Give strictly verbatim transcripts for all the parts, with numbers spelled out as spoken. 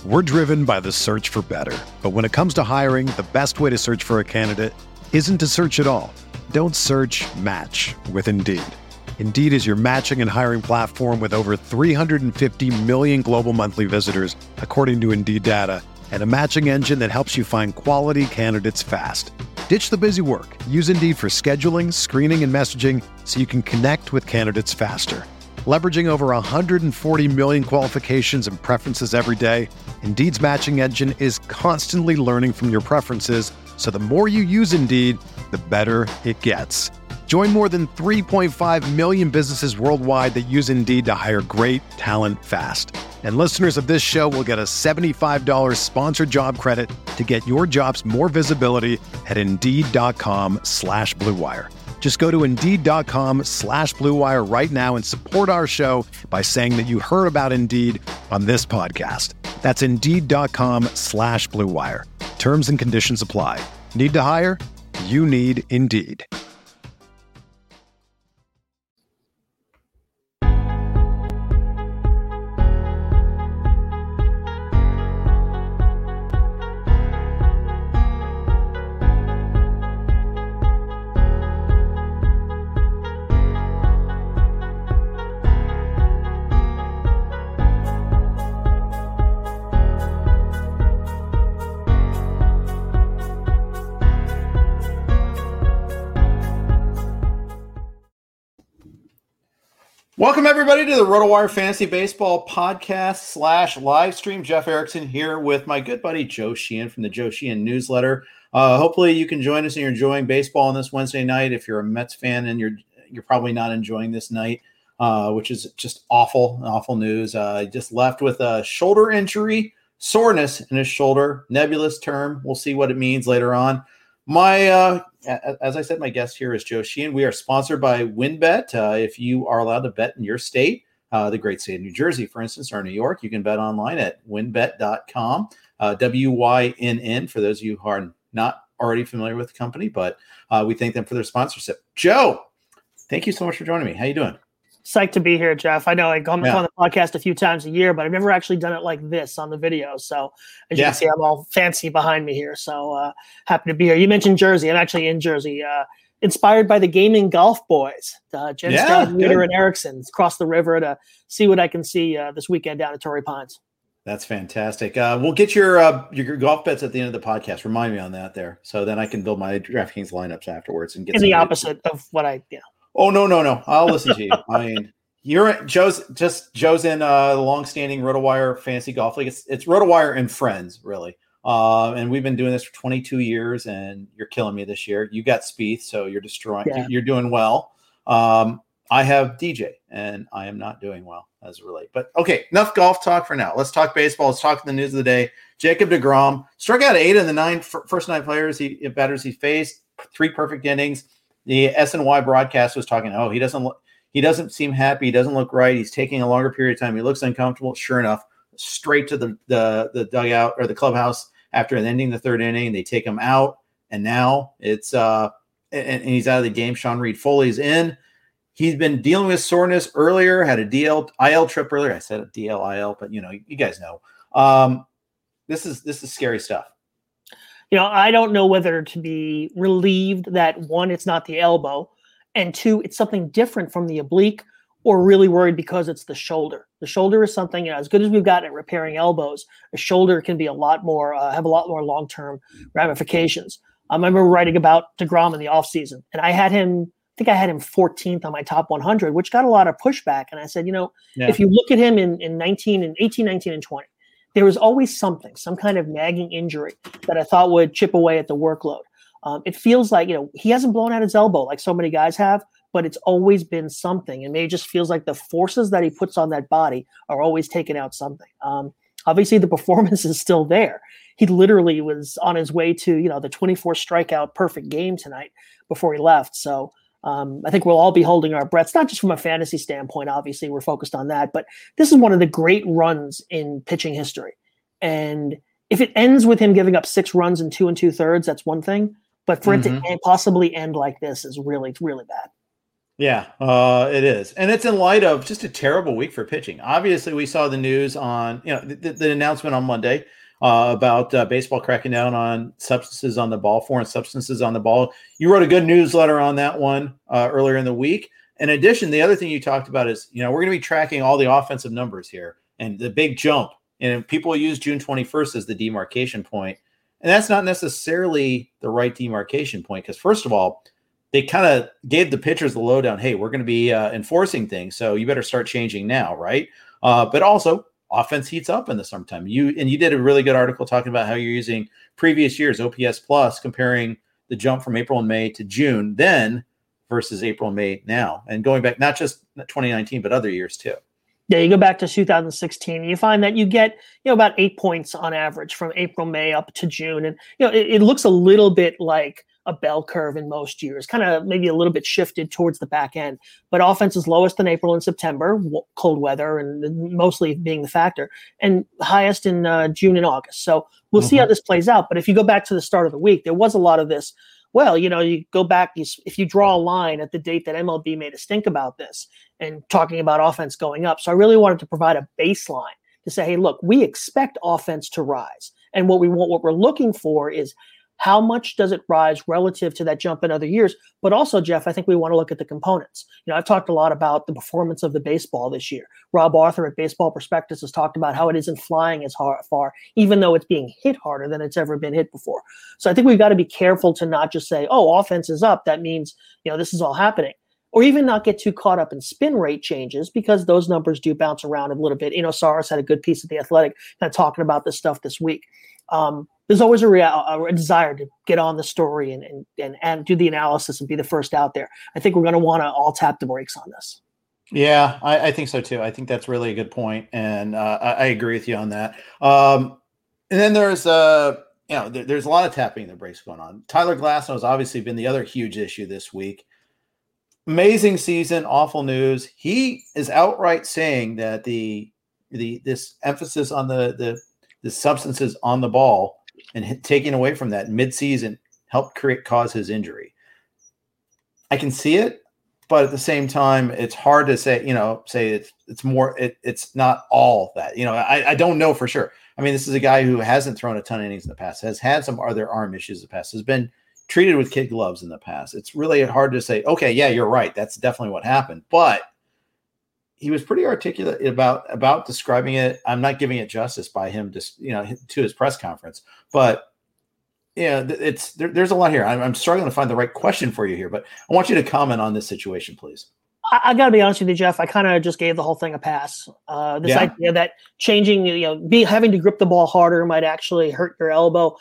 We're driven by the search for better. But when it comes to hiring, the best way to search for a candidate isn't to search at all. Don't search, match with Indeed. Indeed is your matching and hiring platform with over three hundred fifty million global monthly visitors, according to Indeed data, and a matching engine that helps you find quality candidates fast. Ditch the busy work. Use Indeed for scheduling, screening, and messaging so you can connect with candidates faster. Leveraging over one hundred forty million qualifications and preferences every day, Indeed's matching engine is constantly learning from your preferences, so the more you use Indeed, the better it gets. Join more than three point five million businesses worldwide that use Indeed to hire great talent fast. And listeners of this show will get a seventy-five dollars sponsored job credit to get your jobs more visibility at Indeed.com slash Blue Wire. Just go to Indeed.com slash Blue Wire right now and support our show by saying that you heard about Indeed on this podcast. That's Indeed.com slash Blue Wire. Terms and conditions apply. Need to hire? You need Indeed. Welcome, everybody, to the RotoWire Fantasy Baseball podcast slash live stream. Jeff Erickson here with my good buddy Joe Sheehan from the Joe Sheehan newsletter. Uh, hopefully you can join us and you're enjoying baseball on this Wednesday night. If you're a Mets fan and you're you're probably not enjoying this night, uh, which is just awful, awful news. Uh, just left with a shoulder injury, soreness in his shoulder, nebulous term. We'll see what it means later on. My, uh, as I said, my guest here is Joe Sheehan. We are sponsored by WynnBET. Uh, if you are allowed to bet in your state, uh, the great state of New Jersey, for instance, or New York, you can bet online at wynn bet dot com, uh, W Y N N, for those of you who are not already familiar with the company, but uh, we thank them for their sponsorship. Joe, thank you so much for joining me. How you doing? Psyched to be here, Jeff. I know I come yeah. on the podcast a few times a year, but I've never actually done it like this on the video. So as you yeah. can see, I'm all fancy behind me here. So uh, happy to be here. You mentioned Jersey. I'm actually in Jersey, uh, inspired by the gaming golf boys, uh, Jen yeah, Stroud, Reuter, and Erickson. Cross the river to see what I can see uh, this weekend down at Torrey Pines. That's fantastic. Uh, we'll get your uh, your golf bets at the end of the podcast. Remind me on that there, so then I can build my DraftKings lineups afterwards and get in the good. opposite of what I yeah. Oh no no no! I'll listen to you. I mean. You're Joe's just Joe's in uh, the long-standing RotoWire Fantasy Golf League. It's, it's RotoWire and friends, really. Uh, and we've been doing this for twenty-two years, and you're killing me this year. You got Spieth, so you're destroying. Yeah. You're doing well. Um, I have D J, and I am not doing well as of late. But okay, enough golf talk for now. Let's talk baseball. Let's talk the news of the day. Jacob deGrom struck out eight of the nine first nine players he batters he faced. Three perfect innings. The S N Y broadcast was talking. Oh, he doesn't look. He doesn't seem happy. He doesn't look right. He's taking a longer period of time. He looks uncomfortable. Sure enough, straight to the the, the dugout or the clubhouse after ending the third inning. They take him out, and now it's uh, and, and he's out of the game. Sean Reid-Foley's in. He's been dealing with soreness earlier. Had a D L I L trip earlier. I said a D L I L, but you know, you guys know. Um, this is this is scary stuff. You know, I don't know whether to be relieved that one, it's not the elbow. And two, it's something different from the oblique, or really worried because it's the shoulder. The shoulder is something, you know, as good as we've gotten at repairing elbows, a shoulder can be a lot more, uh, have a lot more long-term ramifications. Um, I remember writing about deGrom in the offseason, and I had him, I think I had him fourteenth on my top one hundred, which got a lot of pushback. And I said, you know, yeah. if you look at him in, in nineteen and eighteen, nineteen, and twenty, there was always something, some kind of nagging injury that I thought would chip away at the workload. Um, it feels like, you know, he hasn't blown out his elbow like so many guys have, but it's always been something. And maybe it just feels like the forces that he puts on that body are always taking out something. Um, obviously, the performance is still there. He literally was on his way to, you know, the twenty-four strikeout perfect game tonight before he left. So um, I think we'll all be holding our breaths, not just from a fantasy standpoint. Obviously, we're focused on that, but this is one of the great runs in pitching history. And if it ends with him giving up six runs in two and two thirds, that's one thing. But for mm-hmm. it to possibly end like this is really, really bad. Yeah, uh, it is. And it's in light of just a terrible week for pitching. Obviously, we saw the news on, you know, the, the announcement on Monday uh, about uh, baseball cracking down on substances on the ball, foreign substances on the ball. You wrote a good newsletter on that one uh, earlier in the week. In addition, the other thing you talked about is, you know, we're going to be tracking all the offensive numbers here and the big jump. And people use June twenty-first as the demarcation point. And that's not necessarily the right demarcation point because, first of all, they kind of gave the pitchers the lowdown. Hey, we're going to be uh, enforcing things, so you better start changing now, right? Uh, but also, offense heats up in the summertime. You and you did a really good article talking about how you're using previous years O P S plus, comparing the jump from April and May to June then versus April and May now, and going back not just twenty nineteen but other years too. Yeah, you go back to two thousand sixteen, and you find that you get you know about eight points on average from April, May up to June, and you know it, it looks a little bit like a bell curve in most years, kind of maybe a little bit shifted towards the back end. But offense is lowest in April and September, cold weather and mostly being the factor, and highest in uh, June and August. So we'll mm-hmm. see how this plays out. But if you go back to the start of the week, there was a lot of this. Well, you know, you go back, you, if you draw a line at the date that M L B made us think about this and talking about offense going up. So I really wanted to provide a baseline to say, hey, look, we expect offense to rise. And what we want, what we're looking for is how much does it rise relative to that jump in other years? But also, Jeff, I think we want to look at the components. You know, I've talked a lot about the performance of the baseball this year. Rob Arthur at Baseball Prospectus has talked about how it isn't flying as hard, far, even though it's being hit harder than it's ever been hit before. So I think we've got to be careful to not just say, oh, offense is up. That means, you know, this is all happening. Or even not get too caught up in spin rate changes because those numbers do bounce around a little bit. You know, Saras had a good piece of The Athletic kind of talking about this stuff this week. Um, there's always a, real, a desire to get on the story and, and and and do the analysis and be the first out there. I think we're going to want to all tap the brakes on this. Yeah, I, I think so too. I think that's really a good point, and uh, I, I agree with you on that. Um, and then there's uh, you know, there, there's a lot of tapping the brakes going on. Tyler Glasnow has obviously been the other huge issue this week. Amazing season, awful news. He is outright saying that the the this emphasis on the the the substances on the ball and hit, taking away from that mid-season helped create cause his injury. I can see it, but at the same time, it's hard to say, you know, say it's it's more, it, it's not all that, you know, I, I don't know for sure. I mean, this is a guy who hasn't thrown a ton of innings in the past, has had some other arm issues in the past, has been treated with kid gloves in the past. It's really hard to say, okay, yeah, you're right. That's definitely what happened. But he was pretty articulate about, about describing it. I'm not giving it justice by him just, you know, to his press conference, but yeah, it's there, there's a lot here. I'm, I'm struggling to find the right question for you here, but I want you to comment on this situation, please. I, I got to be honest with you, Jeff. I kind of just gave the whole thing a pass. Uh, this yeah. idea that changing, you know, be having to grip the ball harder might actually hurt your elbow.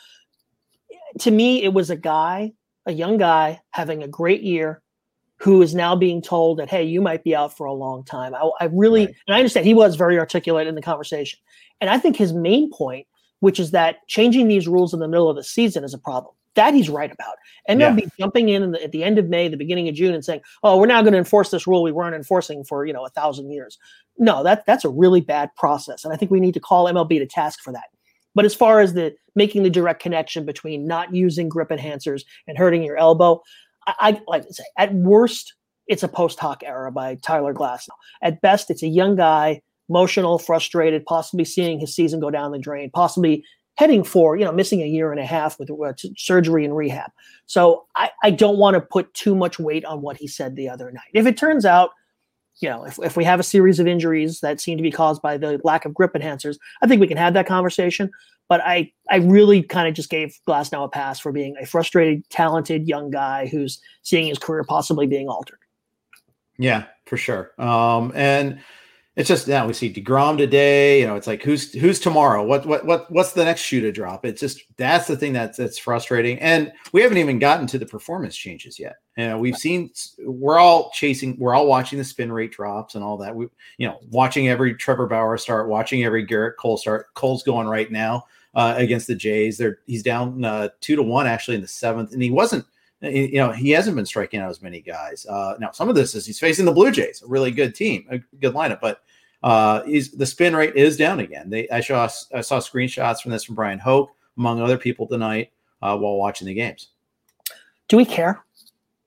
To me, it was a guy, a young guy having a great year, who is now being told that, hey, you might be out for a long time. I, I really, right. and I understand he was very articulate in the conversation. And I think his main point, which is that changing these rules in the middle of the season is a problem. That he's right about. M L B yeah. jumping in, in the, at the end of May, the beginning of June, and saying, oh, we're now going to enforce this rule we weren't enforcing for, you know, a thousand years. No, that that's a really bad process. And I think we need to call M L B to task for that. But as far as the making the direct connection between not using grip enhancers and hurting your elbow, I, I like to say, at worst, it's a post hoc error by Tyler Glasnow. At best, it's a young guy, emotional, frustrated, possibly seeing his season go down the drain, possibly heading for, you know, missing a year and a half with uh, surgery and rehab. So I, I don't want to put too much weight on what he said the other night. If it turns out, you know, if, if we have a series of injuries that seem to be caused by the lack of grip enhancers, I think we can have that conversation. But I, I really kind of just gave Glasnow a pass for being a frustrated, talented young guy who's seeing his career possibly being altered. Yeah, for sure. Um, and it's just, yeah, we see DeGrom today, you know, it's like, who's, who's tomorrow? What, what, what, what's the next shoe to drop? It's just, that's the thing that's, that's frustrating. And we haven't even gotten to the performance changes yet. You know, we've seen, we're all chasing, we're all watching the spin rate drops and all that. We, you know, watching every Trevor Bauer start, watching every Garrett Cole start. Cole's going right now uh, against the Jays. They're, he's down uh, two to one actually in the seventh. And he wasn't, you know, he hasn't been striking out as many guys. Uh, now, some of this is he's facing the Blue Jays, a really good team, a good lineup, but uh, he's, the spin rate is down again. They, I saw, I saw screenshots from this from Brian Hoke, among other people tonight uh, while watching the games. Do we care?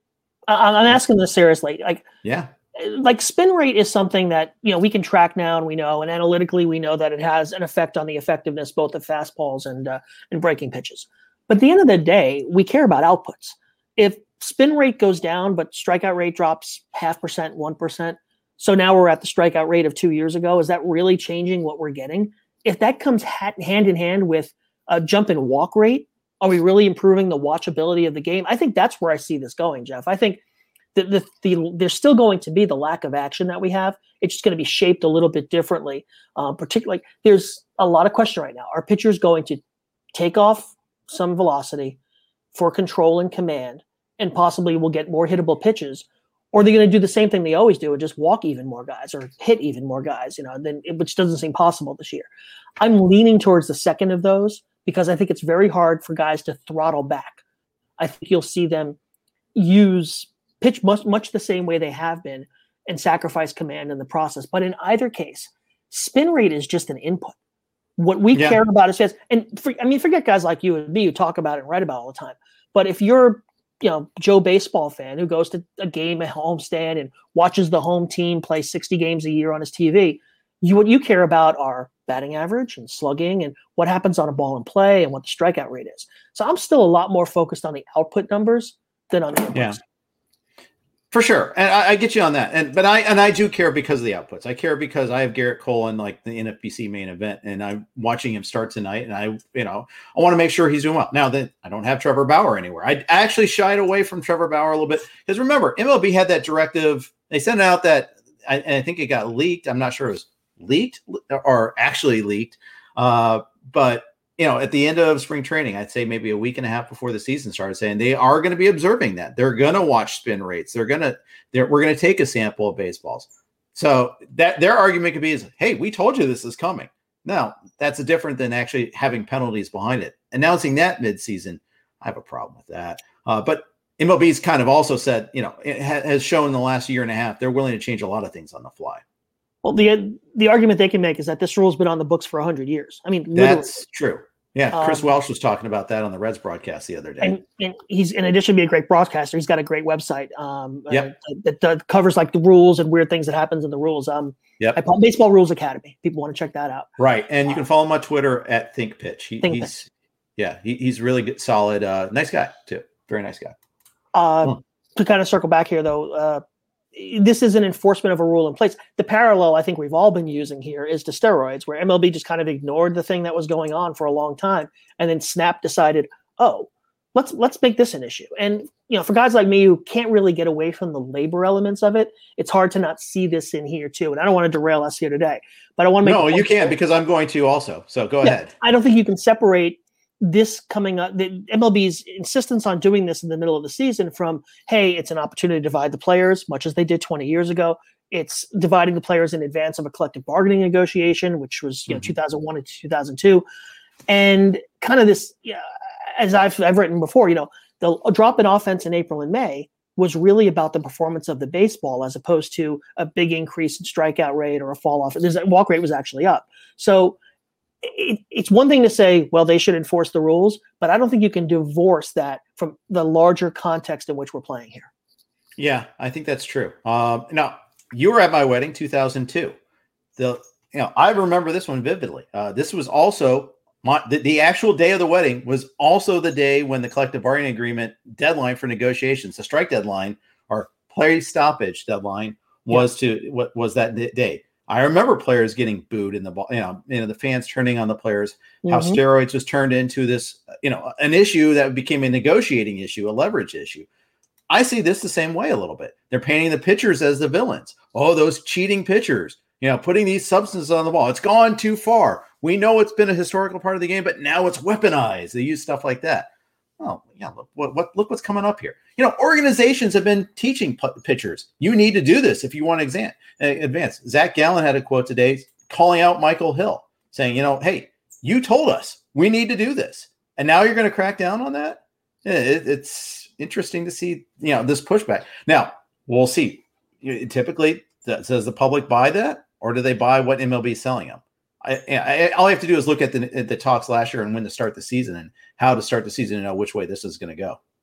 I, I'm asking this seriously. Like, yeah, like spin rate is something that, you know, we can track now and we know, and analytically we know that it has an effect on the effectiveness both of fastballs and uh, and breaking pitches. But at the end of the day, we care about outputs. If spin rate goes down, but strikeout rate drops half percent, one percent, so now we're at the strikeout rate of two years ago. Is that really changing what we're getting? If that comes hat, hand in hand with a jump in walk rate, are we really improving the watchability of the game? I think that's where I see this going, Jeff. I think The, the, the, there's still going to be the lack of action that we have. It's just going to be shaped a little bit differently. Um, particularly, there's a lot of question right now. Are pitchers going to take off some velocity for control and command, and possibly will get more hittable pitches? Or are they going to do the same thing they always do and just walk even more guys or hit even more guys, you know, then, which doesn't seem possible this year. I'm leaning towards the second of those because I think it's very hard for guys to throttle back. I think you'll see them use pitch much, much the same way they have been and sacrifice command in the process. But in either case, spin rate is just an input. What we yeah. care about is fans. And for, I mean, forget guys like you and me who talk about it and write about it all the time. But if you're, you know, Joe baseball fan who goes to a game at homestand and watches the home team play sixty games a year on his T V, you what you care about are batting average and slugging and what happens on a ball in play and what the strikeout rate is. So I'm still a lot more focused on the output numbers than on the inputs. Yeah. For sure. And I, I get you on that. And, but I, and I do care because of the outputs. I care because I have Garrett Cole in like the N F B C main event and I'm watching him start tonight. And I, you know, I want to make sure he's doing well. Now that I don't have Trevor Bauer anywhere, I actually shied away from Trevor Bauer a little bit because remember, M L B had that directive. They sent out that, I, and I think it got leaked. I'm not sure it was leaked or actually leaked. Uh, but you know, at the end of spring training, I'd say maybe a week and a half before the season started, saying they are going to be observing that. They're going to watch spin rates. They're going to, they're, we're going to take a sample of baseballs. So that their argument could be is, hey, we told you this is coming. Now, that's different than actually having penalties behind it. Announcing that midseason, I have a problem with that. Uh, but M L B's kind of also said, you know, it ha- has shown in the last year and a half, they're willing to change a lot of things on the fly. Well, the the argument they can make is that this rule's been on the books for one hundred years. I mean, literally. That's true. Yeah, Chris um, Welsh was talking about that on the Reds broadcast the other day. And, and he's, in addition to being a great broadcaster, he's got a great website um, yep. uh, that, that covers like the rules and weird things that happens in the rules. Um, yep. Baseball Rules Academy. People want to check that out. Right, and you can follow him on Twitter at Think Pitch. He, Think he's Pitch. yeah, he, he's really good, solid, uh, nice guy too. Very nice guy. Uh, hmm. To kind of circle back here, though. Uh, This is an enforcement of a rule in place. The parallel I think we've all been using here is to steroids, where M L B just kind of ignored the thing that was going on for a long time, and then Snap decided, oh, let's let's make this an issue. And you know, for guys like me who can't really get away from the labor elements of it, it's hard to not see this in here too. And I don't want to derail us here today, but I want to make no, you can because I'm going to also. So go yeah, ahead. I don't think you can separate this coming up, the M L B's insistence on doing this in the middle of the season from, hey, it's an opportunity to divide the players, much as they did twenty years ago. It's dividing the players in advance of a collective bargaining negotiation, which was you know mm-hmm. two thousand one and two thousand two. And kind of this, yeah, as I've, I've written before, you know, the drop in offense in April and May was really about the performance of the baseball as opposed to a big increase in strikeout rate or a fall off. There's, walk rate was actually up. So It, it's one thing to say, well, they should enforce the rules, but I don't think you can divorce that from the larger context in which we're playing here. Yeah, I think that's true. Um, now, you were at my wedding, two thousand two. The you know, I remember this one vividly. Uh, this was also my the, the actual day of the wedding was also the day when the collective bargaining agreement deadline for negotiations, the strike deadline or play stoppage deadline was yeah. to what was that day. I remember players getting booed in the ball, you know, you know, the fans turning on the players, mm-hmm. how steroids was turned into this, you know, an issue that became a negotiating issue, a leverage issue. I see this the same way a little bit. They're painting the pitchers as the villains. Oh, those cheating pitchers, you know, putting these substances on the ball. It's gone too far. We know it's been a historical part of the game, but now it's weaponized. They use stuff like that. Oh, yeah, look, what, what, look what's coming up here. You know, organizations have been teaching p- pitchers. You need to do this if you want to exam, uh, advance. Zach Gallen had a quote today calling out Michael Hill, saying, you know, hey, you told us we need to do this. And now you're going to crack down on that? It, it's interesting to see, you know, this pushback. Now, we'll see. Typically, does the public buy that? Or do they buy what M L B is selling them? I, I, all I have to do is look at the, at the talks last year and when to start the season and how to start the season and know which way this is going to go.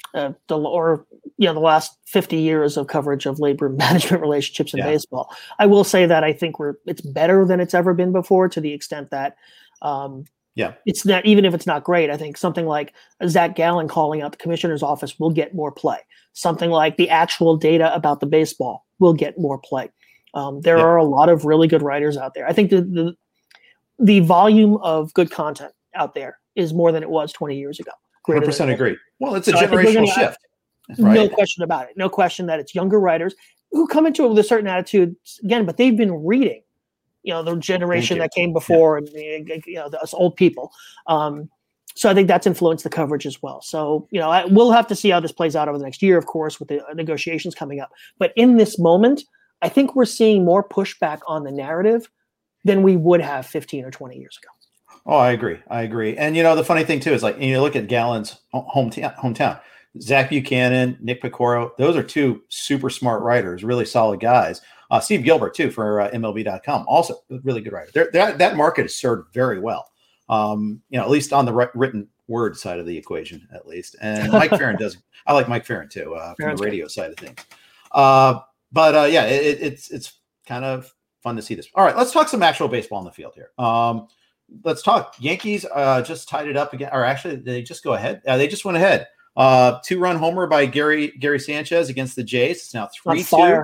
uh, the or you know the last fifty years of coverage of labor management relationships in Yeah. baseball. I will say that I think we're it's better than it's ever been before, to the extent that um, Yeah. it's not, even if it's not great. I think something like Zach Gallen calling out the commissioner's office will get more play. Something like the actual data about the baseball will get more play. Um, there Yeah. are a lot of really good writers out there. I think the, the the volume of good content out there is more than it was twenty years ago. one hundred Greater percent than- agree. Well, it's a So I think we're generational gonna- shift, No right? question about it. No question that it's younger writers who come into it with a certain attitude again, but they've been reading, you know, the generation you. that came before and the, you know, the, us old people. Um, so I think that's influenced the coverage as well. So, you know, I, we'll have to see how this plays out over the next year, of course, with the negotiations coming up. But in this moment, I think we're seeing more pushback on the narrative than we would have fifteen or twenty years ago. Oh, I agree. I agree. And you know, the funny thing too is like you look at Gallen's hometown, hometown, Zach Buchanan, Nick Picoro. Those are two super smart writers, really solid guys. Uh, Steve Gilbert too for uh, M L B dot com, also a really good writer. They're, that that market is served very well. Um, you know, at least on the ri- written word side of the equation, at least. And Mike Farron does. I like Mike Farron too uh, from Farron's the radio good. side of things. Uh, but uh, yeah, it, it's it's kind of fun to see this. All right, let's talk some actual baseball on the field here. Um, Let's talk. Yankees uh, just tied it up again, or actually, they just go ahead. Uh, they just went ahead. Uh, two-run homer by Gary Gary Sanchez against the Jays. It's now three two.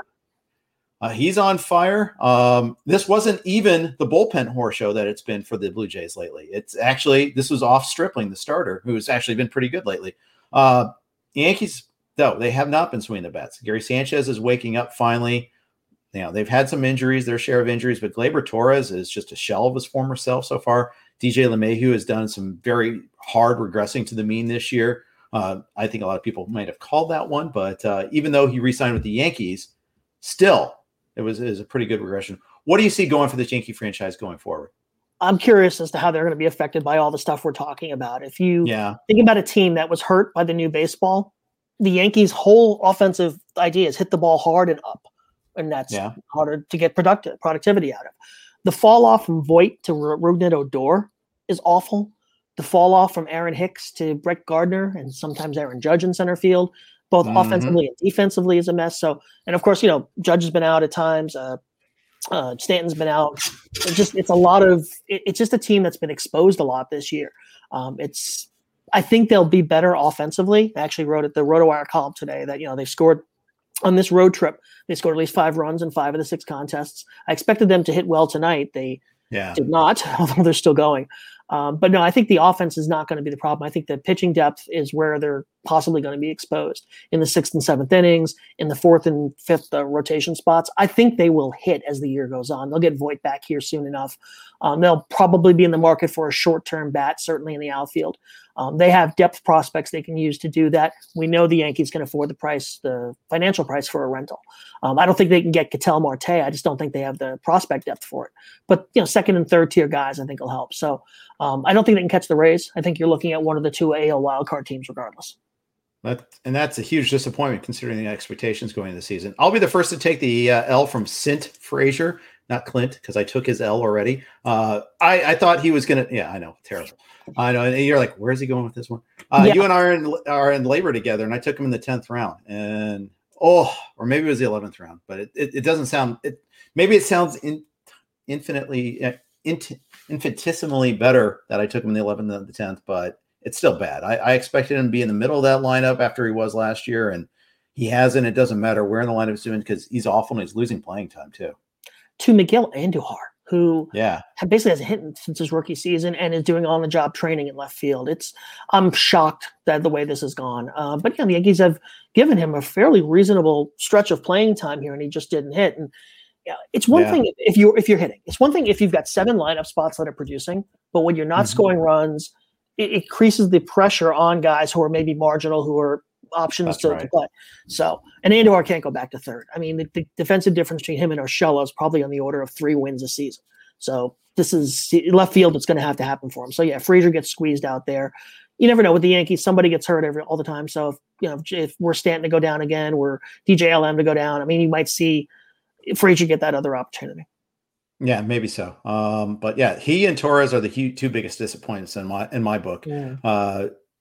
Uh, he's on fire. Um, this wasn't even the bullpen horror show that it's been for the Blue Jays lately. It's actually this was off Stripling, the starter, who's actually been pretty good lately. Uh, the Yankees, though, they have not been swinging the bats. Gary Sanchez is waking up finally. You know, they've had some injuries, their share of injuries, but Gleyber Torres is just a shell of his former self so far. D J LeMahieu has done some very hard regressing to the mean this year. Uh, I think a lot of people might have called that one, but uh, even though he re-signed with the Yankees, still it was, it was a pretty good regression. What do you see going for this Yankee franchise going forward? I'm curious as to how they're going to be affected by all the stuff we're talking about. If you yeah. think about a team that was hurt by the new baseball, the Yankees' whole offensive idea is hit the ball hard and up. And that's yeah. harder to get productive productivity out of. The fall off from Voit to Rougned Odor is awful. The fall off from Aaron Hicks to Brett Gardner and sometimes Aaron Judge in center field, both mm-hmm. offensively and defensively, is a mess. So, and of course, you know, Judge has been out at times. Uh, uh, Stanton's been out. It's just it's a lot of. It, it's just a team that's been exposed a lot this year. Um, it's. I think they'll be better offensively. I actually wrote at the RotoWire column today that you know they've scored. On this road trip, they scored at least five runs in five of the six contests. I expected them to hit well tonight. They yeah. did not, although they're still going. Um, but no, I think the offense is not going to be the problem. I think the pitching depth is where they're possibly going to be exposed in the sixth and seventh innings, in the fourth and fifth uh, rotation spots. I think they will hit as the year goes on. They'll get Voit back here soon enough. Um, they'll probably be in the market for a short-term bat, certainly in the outfield. Um, they have depth prospects they can use to do that. We know the Yankees can afford the price, the financial price for a rental. Um, I don't think they can get Ketel Marte. I just don't think they have the prospect depth for it. But you know, second and third tier guys, I think will help. So um, I don't think they can catch the Rays. I think you're looking at one of the two A L wildcard teams, regardless. That, and that's a huge disappointment considering the expectations going into the season. I'll be the first to take the uh, L from Sint Frazier, not Clint, because I took his L already. Uh, I, I thought he was going to, yeah, I know, terrible. I know. And you're like, where's he going with this one? Uh, yeah. You and I are in, are in labor together, and I took him in the tenth round. And, oh, or maybe it was the eleventh round, but it, it, it doesn't sound, it, maybe it sounds in, infinitely, uh, int, infinitesimally better that I took him in the eleventh than the tenth, but it's still bad. I, I expected him to be in the middle of that lineup after he was last year, and he hasn't. It doesn't matter where in the lineup he's doing because he's awful and he's losing playing time too. To Miguel Andujar, who yeah basically hasn't hit since his rookie season and is doing on-the-job training in left field. It's I'm shocked that the way this has gone. Uh, but yeah, the Yankees have given him a fairly reasonable stretch of playing time here, and he just didn't hit. And yeah, it's one yeah. thing if you're if you're hitting. It's one thing if you've got seven lineup spots that are producing, but when you're not mm-hmm. scoring runs, it increases the pressure on guys who are maybe marginal, who are options to, right. to play. So, and Andujar can't go back to third. I mean, the, the defensive difference between him and Urshela is probably on the order of three wins a season. So this is left field. It's going to have to happen for him. So yeah, Frazier gets squeezed out there. You never know with the Yankees. Somebody gets hurt every all the time. So if, you know, if we're Stanton to go down again, we're D J L M to go down. I mean, you might see Frazier get that other opportunity. Yeah, maybe so. Um, but yeah, he and Torres are the two biggest disappointments in my in my book. Yeah. Uh,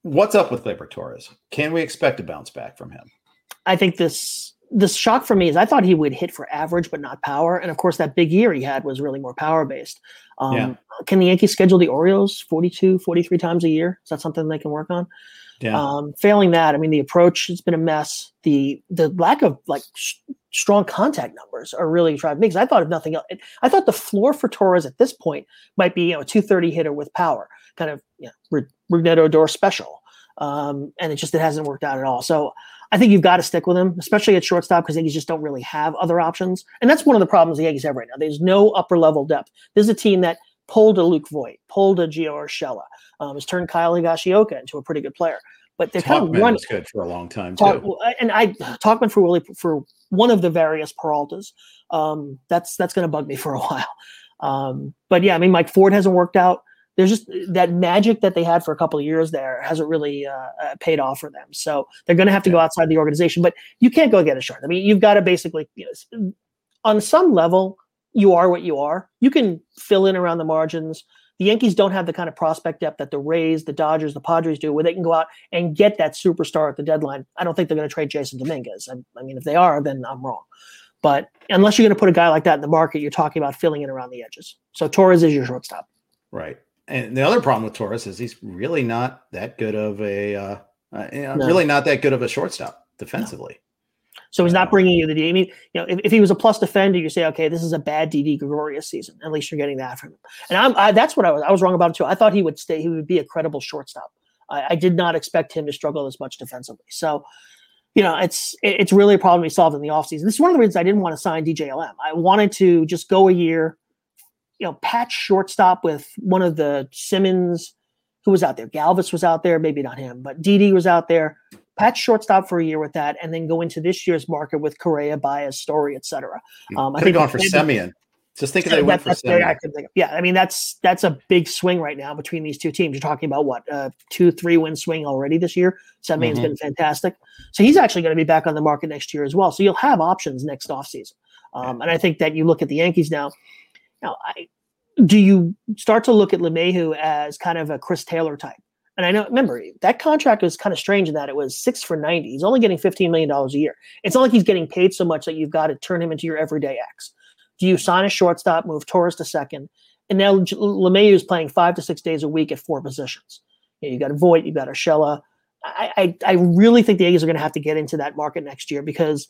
what's up with Gleyber Torres? Can we expect a bounce back from him? I think this the shock for me is I thought he would hit for average, but not power. And of course, that big year he had was really more power based. Um, yeah. Can the Yankees schedule the Orioles forty-two, forty-three times a year? Is that something they can work on? Yeah. Um, failing that, I mean, the approach has been a mess. The the lack of like sh- strong contact numbers are really driving me because I thought if nothing else, I thought the floor for Torres at this point might be, you know, a two thirty hitter with power, kind of, you know, Rougned Odor special. Um, and it just, it hasn't worked out at all. So I think you've got to stick with him, especially at shortstop, because Yankees just don't really have other options. And that's one of the problems the Yankees have right now. There's no upper level depth. This is a team that pulled a Luke Voigt, pulled a Gio Urshela, um, has turned Kyle Higashioka into a pretty good player. But they're kind of Talkman one was good for a long time Talk, too. And I Talkman for Willie for one of the various Peraltas. Um, that's that's going to bug me for a while. Um, but yeah, I mean, Mike Ford hasn't worked out. There's just that magic that they had for a couple of years there hasn't really uh, uh, paid off for them. So they're going to have to yeah. go outside the organization. But you can't go get a short. I mean, you've got to basically, you know, on some level, you are what you are. You can fill in around the margins. The Yankees don't have the kind of prospect depth that the Rays, the Dodgers, the Padres do, where they can go out and get that superstar at the deadline. I don't think they're going to trade Jason Dominguez. I, I mean, if they are, then I'm wrong. But unless you're going to put a guy like that in the market, you're talking about filling in around the edges. So Torres is your shortstop. Right. And the other problem with Torres is he's really not that good of a, uh, uh, you know, No. really not that good of a shortstop defensively. No. So he's not bringing you the D. I mean, you know, if, if he was a plus defender, you say, okay, this is a bad Didi Gregorius season. At least you're getting that from him. And I'm, I, that's what I was. I was wrong about it too. I thought he would stay. He would be a credible shortstop. I, I did not expect him to struggle as much defensively. So, you know, it's it, it's really a problem we solved in the offseason. This is one of the reasons I didn't want to sign D J L M. I wanted to just go a year, you know, patch shortstop with one of the Simmons, who was out there. Galvis was out there, maybe not him, but Didi was out there. Patch shortstop for a year with that, and then go into this year's market with Correa, Baez, Story, et cetera. Um, I could have think gone for Semien. Just think if they that, went for that's Semien. I could think of. Yeah, I mean that's that's a big swing right now between these two teams. You're talking about what a two, three win swing already this year. Semien's Mhm. been fantastic, so he's actually going to be back on the market next year as well. So you'll have options next offseason. Um, and I think that you look at the Yankees now. Now, I, do you start to look at LeMahieu as kind of a Chris Taylor type? And I know, remember, that contract was kind of strange in that it was six for ninety. He's only getting fifteen million dollars a year. It's not like he's getting paid so much that you've got to turn him into your everyday X. Do you sign a shortstop, move Torres to second? And now LeMahieu is playing five to six days a week at four positions. You know, you got Voigt, you got Urshela. I, I, I really think the Yankees are going to have to get into that market next year because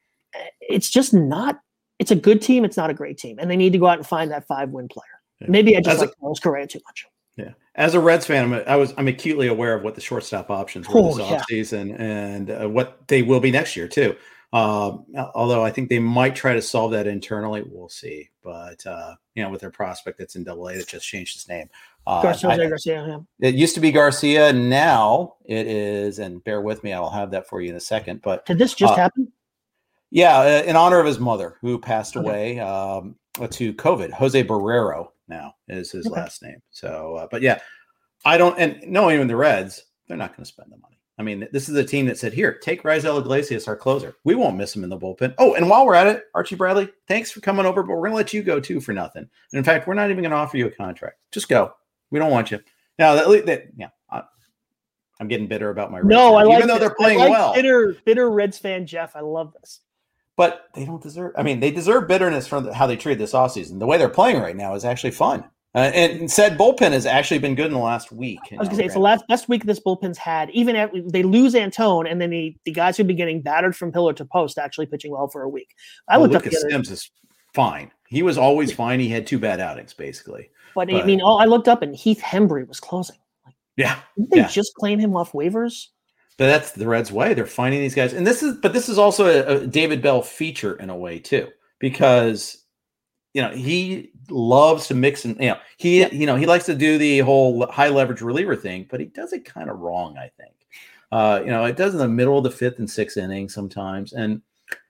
it's just not, it's a good team. It's not a great team. And they need to go out and find that five win player. Yeah. Maybe I just As like a- Carlos Correa too much. Yeah. As a Reds fan, I'm, I was I'm acutely aware of what the shortstop options were Oh, this yeah. offseason and uh, what they will be next year too. Um, although I think they might try to solve that internally, we'll see. But uh, you know, with their prospect that's in Double A that just changed his name. Uh, Garcia, I- Garcia, yeah. it used to be Garcia. Now it is, and bear with me, I'll have that for you in a second. But Did this just uh, happen? yeah, uh, in honor of his mother who passed Okay. away um, to COVID. Jose Barrero now is his Okay. last name. So, uh, but yeah, I don't, and knowing even the Reds, they're not going to spend the money. I mean, this is a team that said, here, take Raisel Iglesias, our closer. We won't miss him in the bullpen. Oh, and while we're at it, Archie Bradley, thanks for coming over, but we're going to let you go too for nothing. And in fact, we're not even going to offer you a contract. Just go. We don't want you. Now, that, that yeah, I, I'm getting bitter about my Reds No, here, I like even though this. they're playing I like well. Bitter, bitter Reds fan Jeff. I love this. But they don't deserve, I mean, they deserve bitterness from the, how they treated this offseason. The way they're playing right now is actually fun. Uh, and said bullpen has actually been good in the last week. I was going to say, it's the last best week this bullpen's had. Even at, they lose Antone, and then the, the guys who've been getting battered from pillar to post actually pitching well for a week. I well, looked up Lucas the other, Sims is fine. He was always fine. He had two bad outings, basically. but, but- I mean, all, I looked up, and Heath Hembry was closing. Like, Yeah. didn't they yeah. just claim him off waivers? But that's the Reds' way. They're finding these guys. And this is, but this is also a, a David Bell feature in a way, too, because, you know, he loves to mix and, you know, he, you know, he likes to do the whole high leverage reliever thing, but he does it kind of wrong, I think. Uh, you know, it does in the middle of the fifth and sixth inning sometimes. And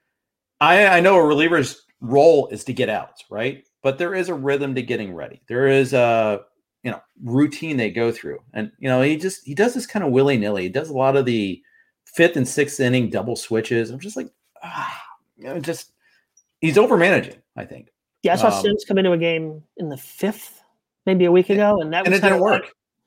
I, I know a reliever's role is to get outs, right? But there is a rhythm to getting ready. There is a, you know, routine they go through. And, you know, he just, he does this kind of willy nilly. He does a lot of the fifth and sixth inning double switches. I'm just like, ah, you know, just, he's over managing, I think. Yeah, I saw Um, Sims come into a game in the fifth, maybe a week ago, and that And was it didn't kinda work. like-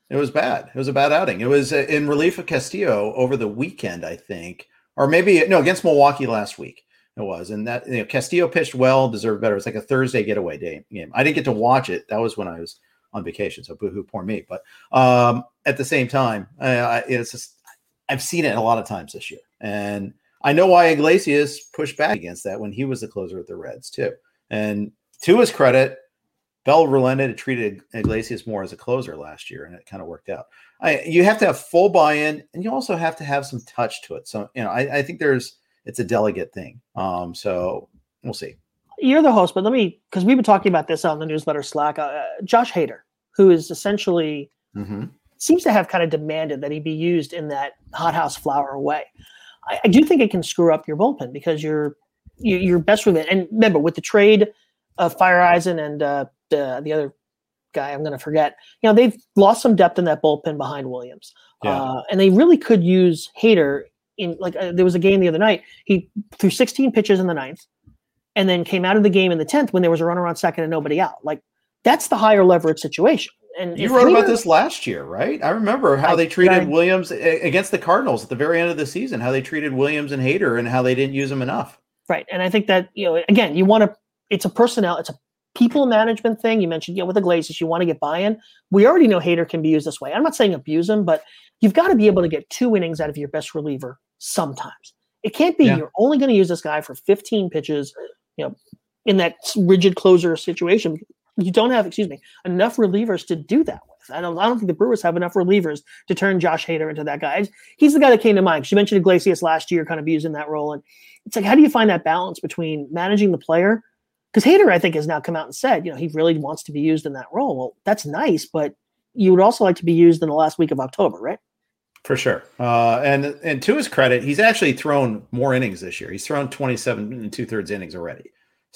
It was bad. It was a bad outing. It was in relief of Castillo over the weekend, I think, or maybe no against Milwaukee last week. It was, and that you know, Castillo pitched well, deserved better. It was like a Thursday getaway day game. I didn't get to watch it. That was when I was on vacation, so boo-hoo, poor me. But um, at the same time, uh, it's just I've seen it a lot of times this year, and I know why Iglesias pushed back against that when he was the closer with the Reds too. And to his credit, Bell relented and treated Iglesias more as a closer last year, and it kind of worked out. I, you have to have full buy-in, and you also have to have some touch to it. So, you know, I, I think there's it's a delicate thing. Um, so we'll see. You're the host, but let me, because we've been talking about this on the newsletter Slack. Uh, Josh Hader, who is essentially mm-hmm. seems to have kind of demanded that he be used in that hothouse flower way. I, I do think it can screw up your bullpen because you're you, you're best with it. And remember, with the trade of Fireeisen and uh, the the other guy, I'm going to forget. You know, they've lost some depth in that bullpen behind Williams, yeah. uh, and they really could use Hader. In like uh, there was a game the other night, he threw sixteen pitches in the ninth and then came out of the game in the tenth when there was a runner on second and nobody out. Like that's the higher leverage situation. And you wrote Hader, about this last year, right? I remember how I, they treated I, Williams against the Cardinals at the very end of the season, how they treated Williams and Hader and how they didn't use him enough. Right. And I think that, you know, again, you want to, it's a personnel, it's a people management thing. You mentioned, you know, with the Iglesias, you want to get buy-in. We already know Hader can be used this way. I'm not saying abuse him, but you've got to be able to get two innings out of your best reliever sometimes. It can't be yeah. you're only going to use this guy for fifteen pitches, you know, in that rigid closer situation. You don't have, excuse me, enough relievers to do that with. I don't, I don't think the Brewers have enough relievers to turn Josh Hader into that guy. He's the guy that came to mind. She mentioned Iglesias last year, kind of using that role. And it's like, how do you find that balance between managing the player? Because Hader, I think, has now come out and said, you know, he really wants to be used in that role. Well, that's nice, but you would also like to be used in the last week of October, right? For sure. Uh, and and to his credit, he's actually thrown more innings this year. He's thrown twenty-seven and two-thirds innings already.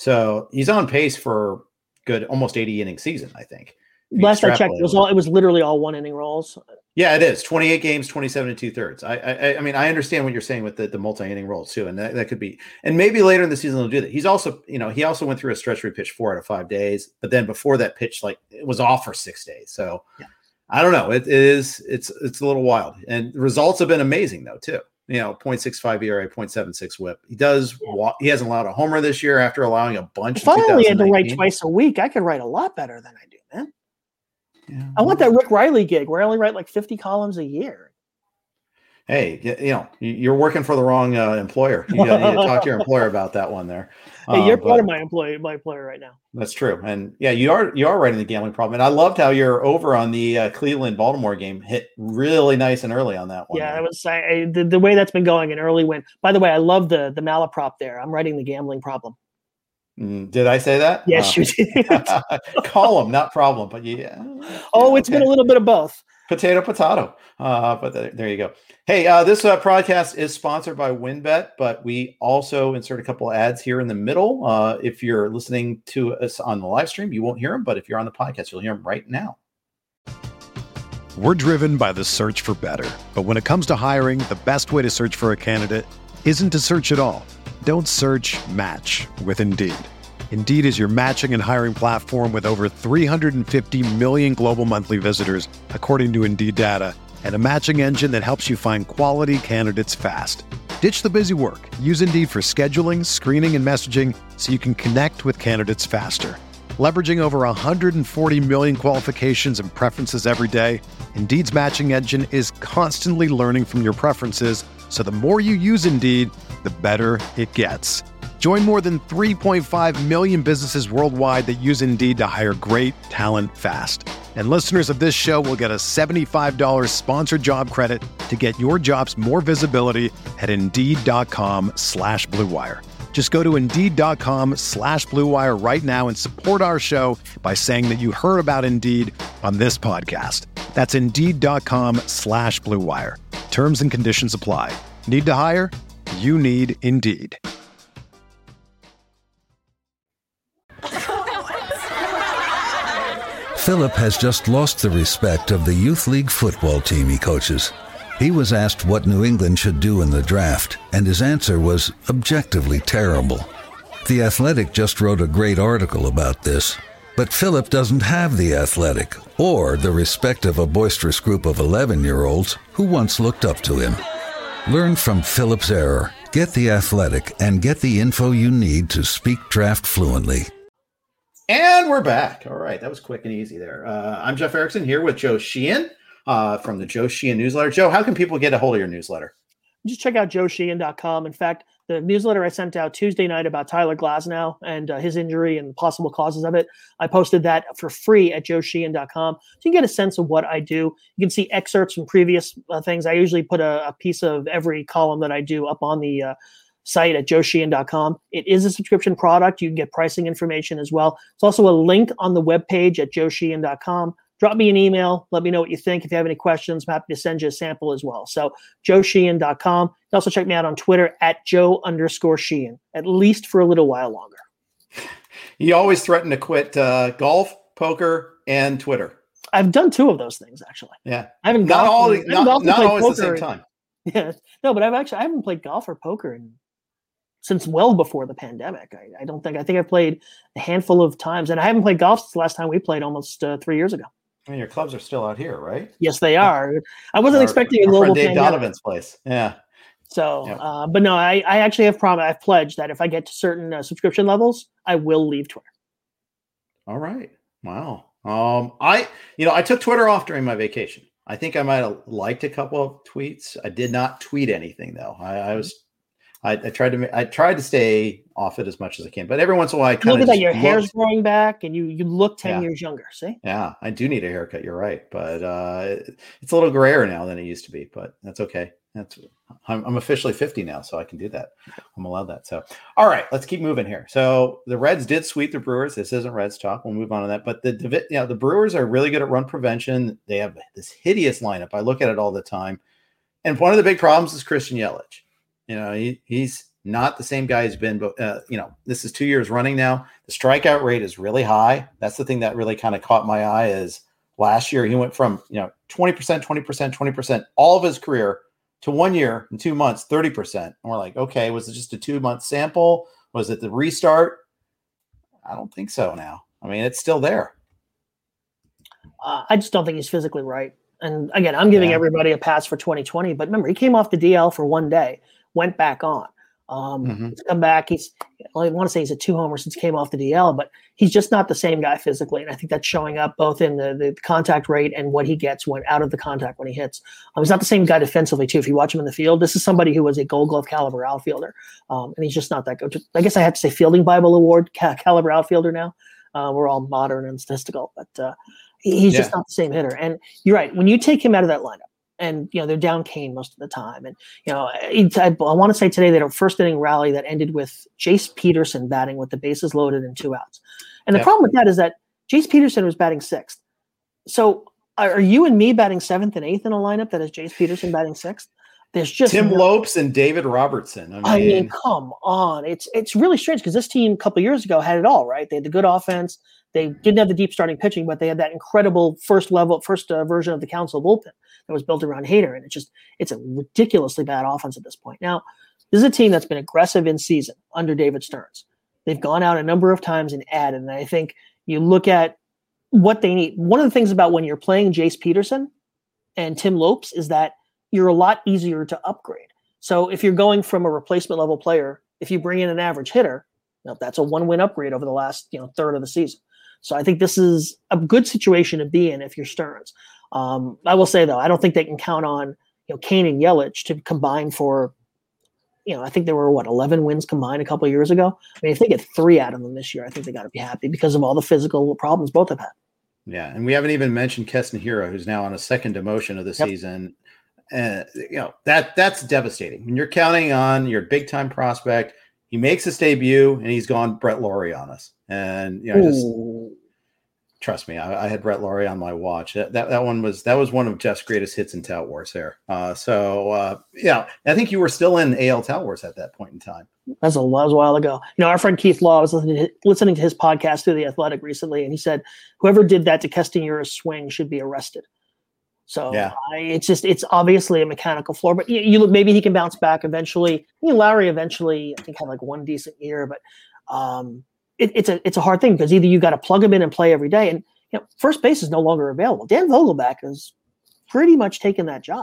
So he's on pace for good, almost eighty inning season, I think. Last I checked, it was all it was literally all one inning rolls. Yeah, it is. twenty-eight games, twenty-seven and two-thirds. I, I I mean, I understand what you're saying with the, the multi-inning rolls too, and that, that could be. And maybe later in the season they'll do that. He's also, you know, he also went through a stretch where he pitched four out of five days, but then before that pitch, like it was off for six days. So yeah. I don't know. It, it is. It's it's a little wild, and the results have been amazing though too. You know, point six five E R A, point seven six WHIP. He does. Yeah. He hasn't allowed a homer this year after allowing a bunch. If I only had to write twice a week, I could write a lot better than I do, man. Yeah. I want that Rick Riley gig where I only write like fifty columns a year. Hey, you know, you're working for the wrong uh, employer. You got to talk to your employer about that one there. Hey, you're uh, part of my employee, my employer right now. That's true, and yeah, you are you are right in the gambling problem. And I loved how you're over on the uh, Cleveland Baltimore game. Hit really nice and early on that one. Yeah, I was I, the the way that's been going, an early win. By the way, I love the the malaprop there. I'm writing the gambling problem. Mm, did I say that? Yes, uh, you did. Column, not problem, but yeah. Oh, it's okay. Been a little bit of both. Potato, potato. Uh, but the, there you go. Hey, uh, this uh, podcast is sponsored by WynnBET, but we also insert a couple of ads here in the middle. Uh, if you're listening to us on the live stream, you won't hear them, but if you're on the podcast, you'll hear them right now. We're driven by the search for better. But when it comes to hiring, the best way to search for a candidate isn't to search at all. Don't search, match with Indeed. Indeed is your matching and hiring platform with over three hundred fifty million global monthly visitors, according to Indeed data, and a matching engine that helps you find quality candidates fast. Ditch the busy work. Use Indeed for scheduling, screening, and messaging so you can connect with candidates faster. Leveraging over one hundred forty million qualifications and preferences every day, Indeed's matching engine is constantly learning from your preferences, so the more you use Indeed, the better it gets. Join more than three point five million businesses worldwide that use Indeed to hire great talent fast. And listeners of this show will get a seventy-five dollars sponsored job credit to get your jobs more visibility at Indeed.com slash Blue Wire. Just go to Indeed.com slash Blue Wire right now and support our show by saying that you heard about Indeed on this podcast. That's Indeed.com slash Blue Wire. Terms and conditions apply. Need to hire? You need Indeed. Philip has just lost the respect of the youth league football team he coaches. He was asked what New England should do in the draft, and his answer was objectively terrible. The Athletic just wrote a great article about this. But Philip doesn't have the athletic or the respect of a boisterous group of eleven-year-olds who once looked up to him. Learn from Philip's error, get the athletic, and get the info you need to speak draft fluently. And we're back. All right, that was quick and easy there. Uh, I'm Jeff Erickson here with Joe Sheehan uh, from the Joe Sheehan newsletter. Joe, how can people get a hold of your newsletter? Just check out joe sheehan dot com. In fact, the newsletter I sent out Tuesday night about Tyler Glasnow and uh, his injury and possible causes of it, I posted that for free at joe sheehan dot com. So you can get a sense of what I do. You can see excerpts from previous uh, things. I usually put a, a piece of every column that I do up on the uh, site at joe sheehan dot com. It is a subscription product. You can get pricing information as well. It's also a link on the webpage at joe sheehan dot com. Drop me an email. Let me know what you think. If you have any questions, I'm happy to send you a sample as well. So joe sheehan dot com. You can also check me out on Twitter at Joe underscore Sheehan, at least for a little while longer. You always threaten to quit uh, golf, poker, and Twitter. I've done two of those things, actually. Yeah. I haven't not golfed all, in, not, golfed not always poker the same in, time. Yeah. No, but I've actually, I haven't played golf or poker in, since well before the pandemic. I, I don't think, I think I've played a handful of times, and I haven't played golf since the last time we played almost uh, three years ago. I mean, your clubs are still out here, right? Yes, they are. I wasn't our, expecting a our global friend Dave pandemic. Donovan's place. Yeah. So, Yep. uh, but no, I, I actually have prom- I've pledged that if I get to certain uh, subscription levels, I will leave Twitter. All right. Wow. Um, I, you know, I took Twitter off during my vacation. I think I might have liked a couple of tweets. I did not tweet anything though. I, I was, I, I tried to, I tried to stay off it as much as I can, but every once in a while, I kind Look of at that, your hair's growing back, and you you look ten Yeah. years younger. See? Yeah, I do need a haircut. You're right, but uh, it's a little grayer now than it used to be. But that's okay. That's I'm, I'm officially fifty now, so I can do that. I'm allowed that. So, all right, let's keep moving here. So the Reds did sweep the Brewers. This isn't Reds talk. We'll move on to that. But the you know the Brewers are really good at run prevention. They have this hideous lineup. I look at it all the time, and one of the big problems is Christian Yelich. You know, he, he's not the same guy he's been, but uh, you know, this is two years running now. The strikeout rate is really high. That's the thing that really kind of caught my eye. Is last year he went from you know twenty percent, twenty percent, twenty percent all of his career to one year and two months, thirty percent. And we're like, okay, was it just a two month sample? Was it the restart? I don't think so. Now, I mean, it's still there. Uh, I just don't think he's physically right. And again, I'm giving Yeah. everybody a pass for twenty twenty, but remember, he came off the D L for one day, went back on. Um, Mhm. He's come back. He's, well, I want to say he's a two homer since he came off the D L, but he's just not the same guy physically. And I think that's showing up both in the, the contact rate and what he gets when out of the contact when he hits. Um, he's not the same guy defensively too. If you watch him in the field, this is somebody who was a Gold Glove caliber outfielder. Um, and he's just not that good. I guess I have to say Fielding Bible Award ca- caliber outfielder now. Uh, we're all modern and statistical, but uh, he, he's just Yeah. not the same hitter. And you're right. When you take him out of that lineup, and, you know, they're down Kane most of the time. And, you know, I, I, I want to say today they had a first inning rally that ended with Jace Peterson batting with the bases loaded and two outs. And the Yeah. problem with that is that Jace Peterson was batting sixth. So are, are you and me batting seventh and eighth in a lineup that is Jace Peterson batting sixth? There's just Tim no- Lopes and David Robertson. I mean, I mean, come on. It's it's really strange because this team a couple of years ago had it all, right? They had the good offense. They didn't have the deep starting pitching, but they had that incredible first level, first uh, version of the Council bullpen that was built around Hader. And it's just, it's a ridiculously bad offense at this point. Now, this is a team that's been aggressive in season under David Stearns. They've gone out a number of times and added. And I think you look at what they need. One of the things about when you're playing Jace Peterson and Tim Lopes is that you're a lot easier to upgrade. So if you're going from a replacement level player, if you bring in an average hitter, you know, that's a one-win upgrade over the last you know third of the season. So I think this is a good situation to be in if you're Stearns. Um, I will say though, I don't think they can count on you know Kane and Yelich to combine for, you know, I think there were what eleven wins combined a couple of years ago. I mean, if they get three out of them this year, I think they got to be happy because of all the physical problems both have had. Yeah, and we haven't even mentioned Keston Hiura, who's now on a second demotion of the Yep. season. And you know that that's devastating. When you're counting on your big time prospect, he makes his debut and he's gone Brett Laurie on us. And you know, just Ooh. trust me, I, I had Brett Laurie on my watch. That, that that one was that was one of Jeff's greatest hits in Tout Wars there. Uh, so uh, yeah, I think you were still in A L Tout Wars at that point in time. That's a, that was a while ago. You know, our friend Keith Law was listening to his, listening to his podcast through The Athletic recently, and he said whoever did that to Keston Hiura's swing should be arrested. So Yeah. I, it's just it's obviously a mechanical flaw, but you, you look maybe he can bounce back eventually. You know, Lowry eventually I think had like one decent year, but um, it, it's a it's a hard thing because either you got to plug him in and play every day, and you know, first base is no longer available. Dan Vogelbach has pretty much taken that job.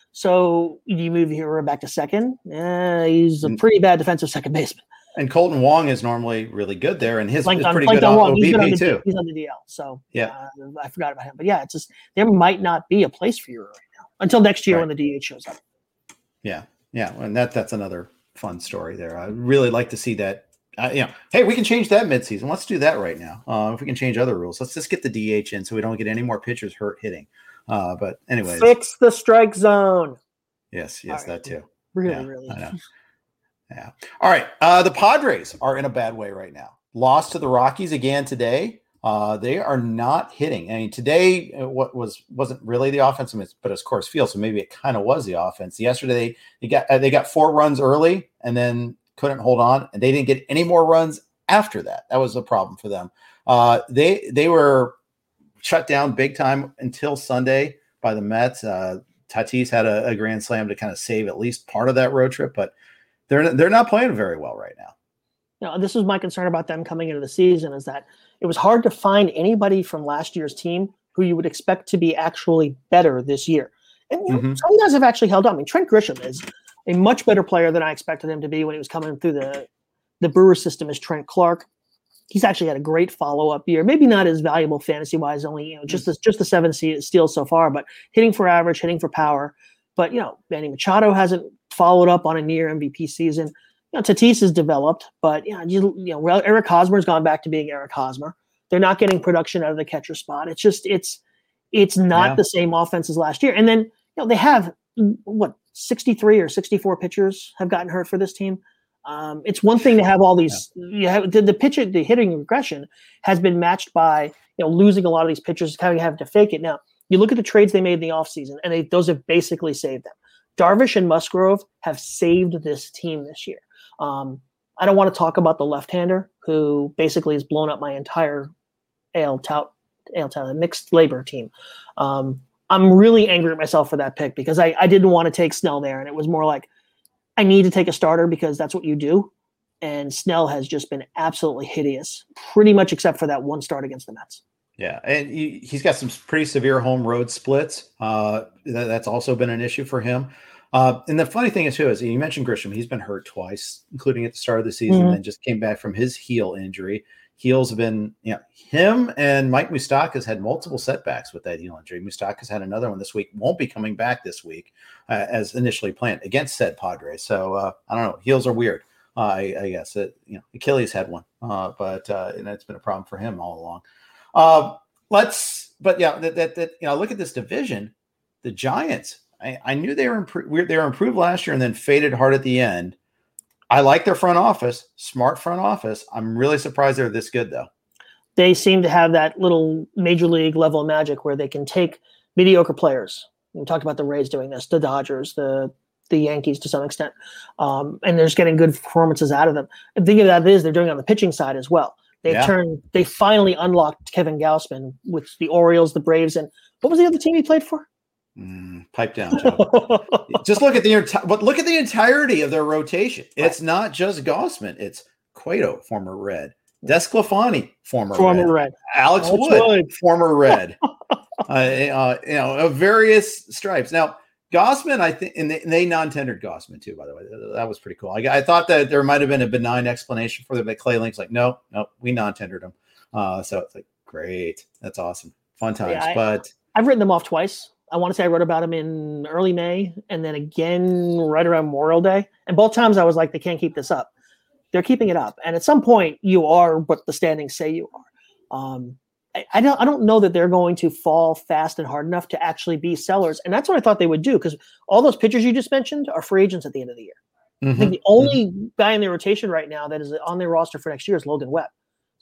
So you move here back to second. Eh, he's a pretty bad defensive second baseman. And Colton Wong is normally really good there, and his is on, pretty good on Wong. O B P he's too. The, he's on the D L, so yeah, uh, I forgot about him. But yeah, it's just there might not be a place for you right now until next year right. when the D H shows up. Yeah, yeah, and that that's another fun story there. I really like to see that. Uh, you know, hey, we can change that midseason. Let's do that right now. Uh, if we can change other rules, let's just get the D H in so we don't get any more pitchers hurt hitting. Uh, but anyways, fix the strike zone. Yes, yes, right. that too. Really, yeah, really. I know. Yeah. All right. Uh, the Padres are in a bad way right now. Lost to the Rockies again today. Uh, they are not hitting. I mean, today what was wasn't really the offense, but it's Coors Field, so maybe it kind of was the offense. Yesterday they, they got uh, they got four runs early and then couldn't hold on, and they didn't get any more runs after that. That was a problem for them. Uh, they they were shut down big time until Sunday by the Mets. Uh, Tatis had a, a grand slam to kind of save at least part of that road trip, but they're they're not playing very well right now. No, this was my concern about them coming into the season, is that it was hard to find anybody from last year's team who you would expect to be actually better this year. And you know, mm-hmm. some guys have actually held up. I mean, Trent Grisham is a much better player than I expected him to be when he was coming through the, the Brewer system as Trent Clark. He's actually had a great follow-up year. Maybe not as valuable fantasy-wise, only you know just the, just the seven steals so far, but hitting for average, hitting for power. But you know, Manny Machado hasn't followed up on a near M V P season. You know, Tatis has developed, but you know, you, you know, Eric Hosmer's gone back to being Eric Hosmer. They're not getting production out of the catcher spot. It's just it's it's not yeah. the same offense as last year. And then you know they have what sixty-three or sixty-four pitchers have gotten hurt for this team. Um, it's one thing to have all these. Yeah. You have the, the pitch, the hitting regression has been matched by you know losing a lot of these pitchers, kind of having to fake it. Now you look at the trades they made in the offseason, and they, those have basically saved them. Darvish and Musgrove have saved this team this year. Um, I don't want to talk about the left-hander who basically has blown up my entire A L tout, A L tout, mixed labor team. Um, I'm really angry at myself for that pick because I, I didn't want to take Snell there, and it was more like I need to take a starter because that's what you do. And Snell has just been absolutely hideous, pretty much except for that one start against the Mets. Yeah, and he, he's got some pretty severe home road splits. Uh, that, that's also been an issue for him. Uh, and the funny thing is, too, is you mentioned Grisham. He's been hurt twice, including at the start of the season, mm-hmm. and just came back from his heel injury. Heels have been, you know, him and Mike Moustakas had multiple setbacks with that heel injury. Moustakas had another one this week, won't be coming back this week uh, as initially planned against said Padres. So uh, I don't know. Heels are weird, uh, I, I guess. It, you know, Achilles had one, uh, but uh, and it's been a problem for him all along. Uh, let's, but yeah, that, that, that, you know, look at this division. The Giants, I, I knew they were, impro- they were improved last year and then faded hard at the end. I like their front office, smart front office. I'm really surprised they're this good, though. They seem to have that little major league level magic where they can take mediocre players. We talked about the Rays doing this, the Dodgers, the the Yankees to some extent, um, and they're just getting good performances out of them. And thinking of that is they're doing it on the pitching side as well. They've yeah. turned, they finally unlocked Kevin Gausman with the Orioles, the Braves, and what was the other team he played for? Mm, pipe down, Joe. Just look at the entire, but look at the entirety of their rotation. It's right. not just Gausman. It's Cueto, former Red. Desclafani, former, former Red. Red. Alex, Alex Wood, Wood, former Red. uh, uh, you know, of various stripes. Now, Gausman, I think, and they, and they non-tendered Gausman too. By the way, that was pretty cool. I, I thought that there might have been a benign explanation for them, but Clay Link's like, no, no, we non-tendered them. Uh, so it's like, great, that's awesome, fun times. Yeah, I, but I've written them off twice. I want to say I wrote about them in early May and then again right around Memorial Day. And both times I was like, they can't keep this up. They're keeping it up. And at some point you are what the standings say you are. Um, I, I don't I don't know that they're going to fall fast and hard enough to actually be sellers. And that's what I thought they would do because all those pitchers you just mentioned are free agents at the end of the year. Mm-hmm. I think the only mm-hmm. guy in their rotation right now that is on their roster for next year is Logan Webb.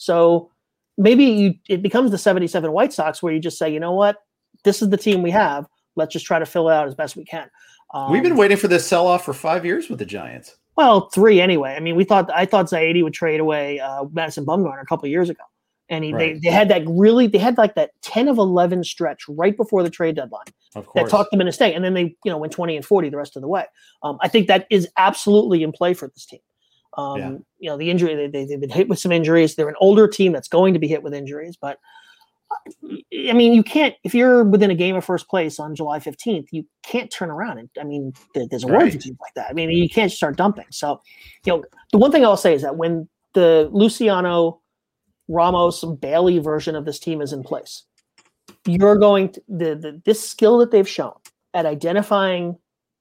So maybe you, it becomes the seventy-seven White Sox where you just say, you know what? This is the team we have. Let's just try to fill it out as best we can. Um, We've been waiting for this sell-off for five years with the Giants. Well, three anyway. I mean, we thought I thought Zaidi would trade away uh, Madison Bumgarner a couple of years ago, and he, right. they they had that really they had like that ten of eleven stretch right before the trade deadline. Of course, that talked them into staying, and then they you know went twenty and forty the rest of the way. Um, I think that is absolutely in play for this team. Um, Yeah. You know, the injury, they, they, they've been hit with some injuries. They're an older team that's going to be hit with injuries. But, I mean, you can't, if you're within a game of first place on July fifteenth, you can't turn around. And I mean, there, there's a word Right. for teams like that. I mean, you can't start dumping. So, you know, the one thing I'll say is that when the Luciano, Ramos, Bailey version of this team is in place, you're going to, the, the this skill that they've shown at identifying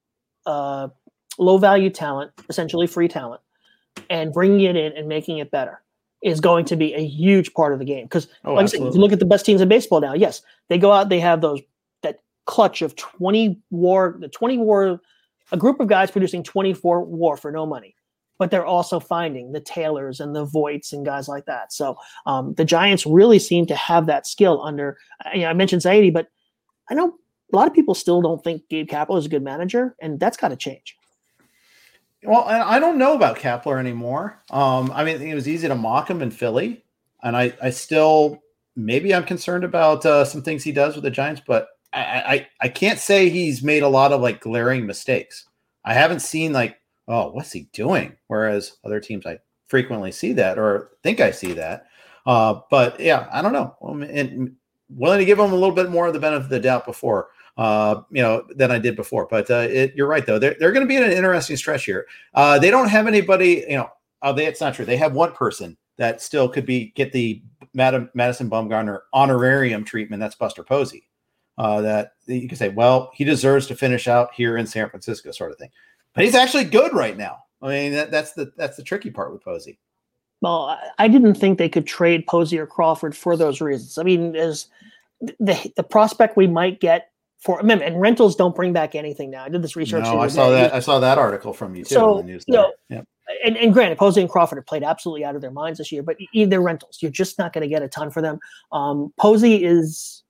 uh, low value talent, essentially free talent, and bringing it in and making it better is going to be a huge part of the game. Because, Oh, like I said, if you look at the best teams in baseball now, yes, they go out, they have those that clutch of twenty war, the twenty war, a group of guys producing twenty-four war for no money, but they're also finding the Taylors and the Voits and guys like that. So um, the Giants really seem to have that skill under. You know, I mentioned Zaidi, but I know a lot of people still don't think Gabe Kapler is a good manager, and that's got to change. Well, and I don't know about Kapler anymore. Um, I mean, it was easy to mock him in Philly, and I, I still maybe I'm concerned about uh, some things he does with the Giants, but I, I, I can't say he's made a lot of like glaring mistakes. I haven't seen like, oh, what's he doing? Whereas other teams, I frequently see that or think I see that. Uh, but yeah, I don't know. Um, and willing to give him a little bit more of the benefit of the doubt before. Uh, you know, than I did before. But uh, it, you're right, though. They're, they're going to be in an interesting stretch here. Uh, they don't have anybody, you know, uh, they, it's not true. They have one person that still could be get the Mad- Madison Bumgarner honorarium treatment. That's Buster Posey. Uh, that you can say, well, he deserves to finish out here in San Francisco, sort of thing. But he's actually good right now. I mean, that, that's the that's the tricky part with Posey. Well, I didn't think they could trade Posey or Crawford for those reasons. I mean, as the the prospect we might get for remember, and rentals don't bring back anything now. I did this research. No, I saw day. that. I saw that article from you too. So, in the news you know, yep. and, and granted, Posey and Crawford have played absolutely out of their minds this year, but they're rentals. You're just not going to get a ton for them. Um, Posey is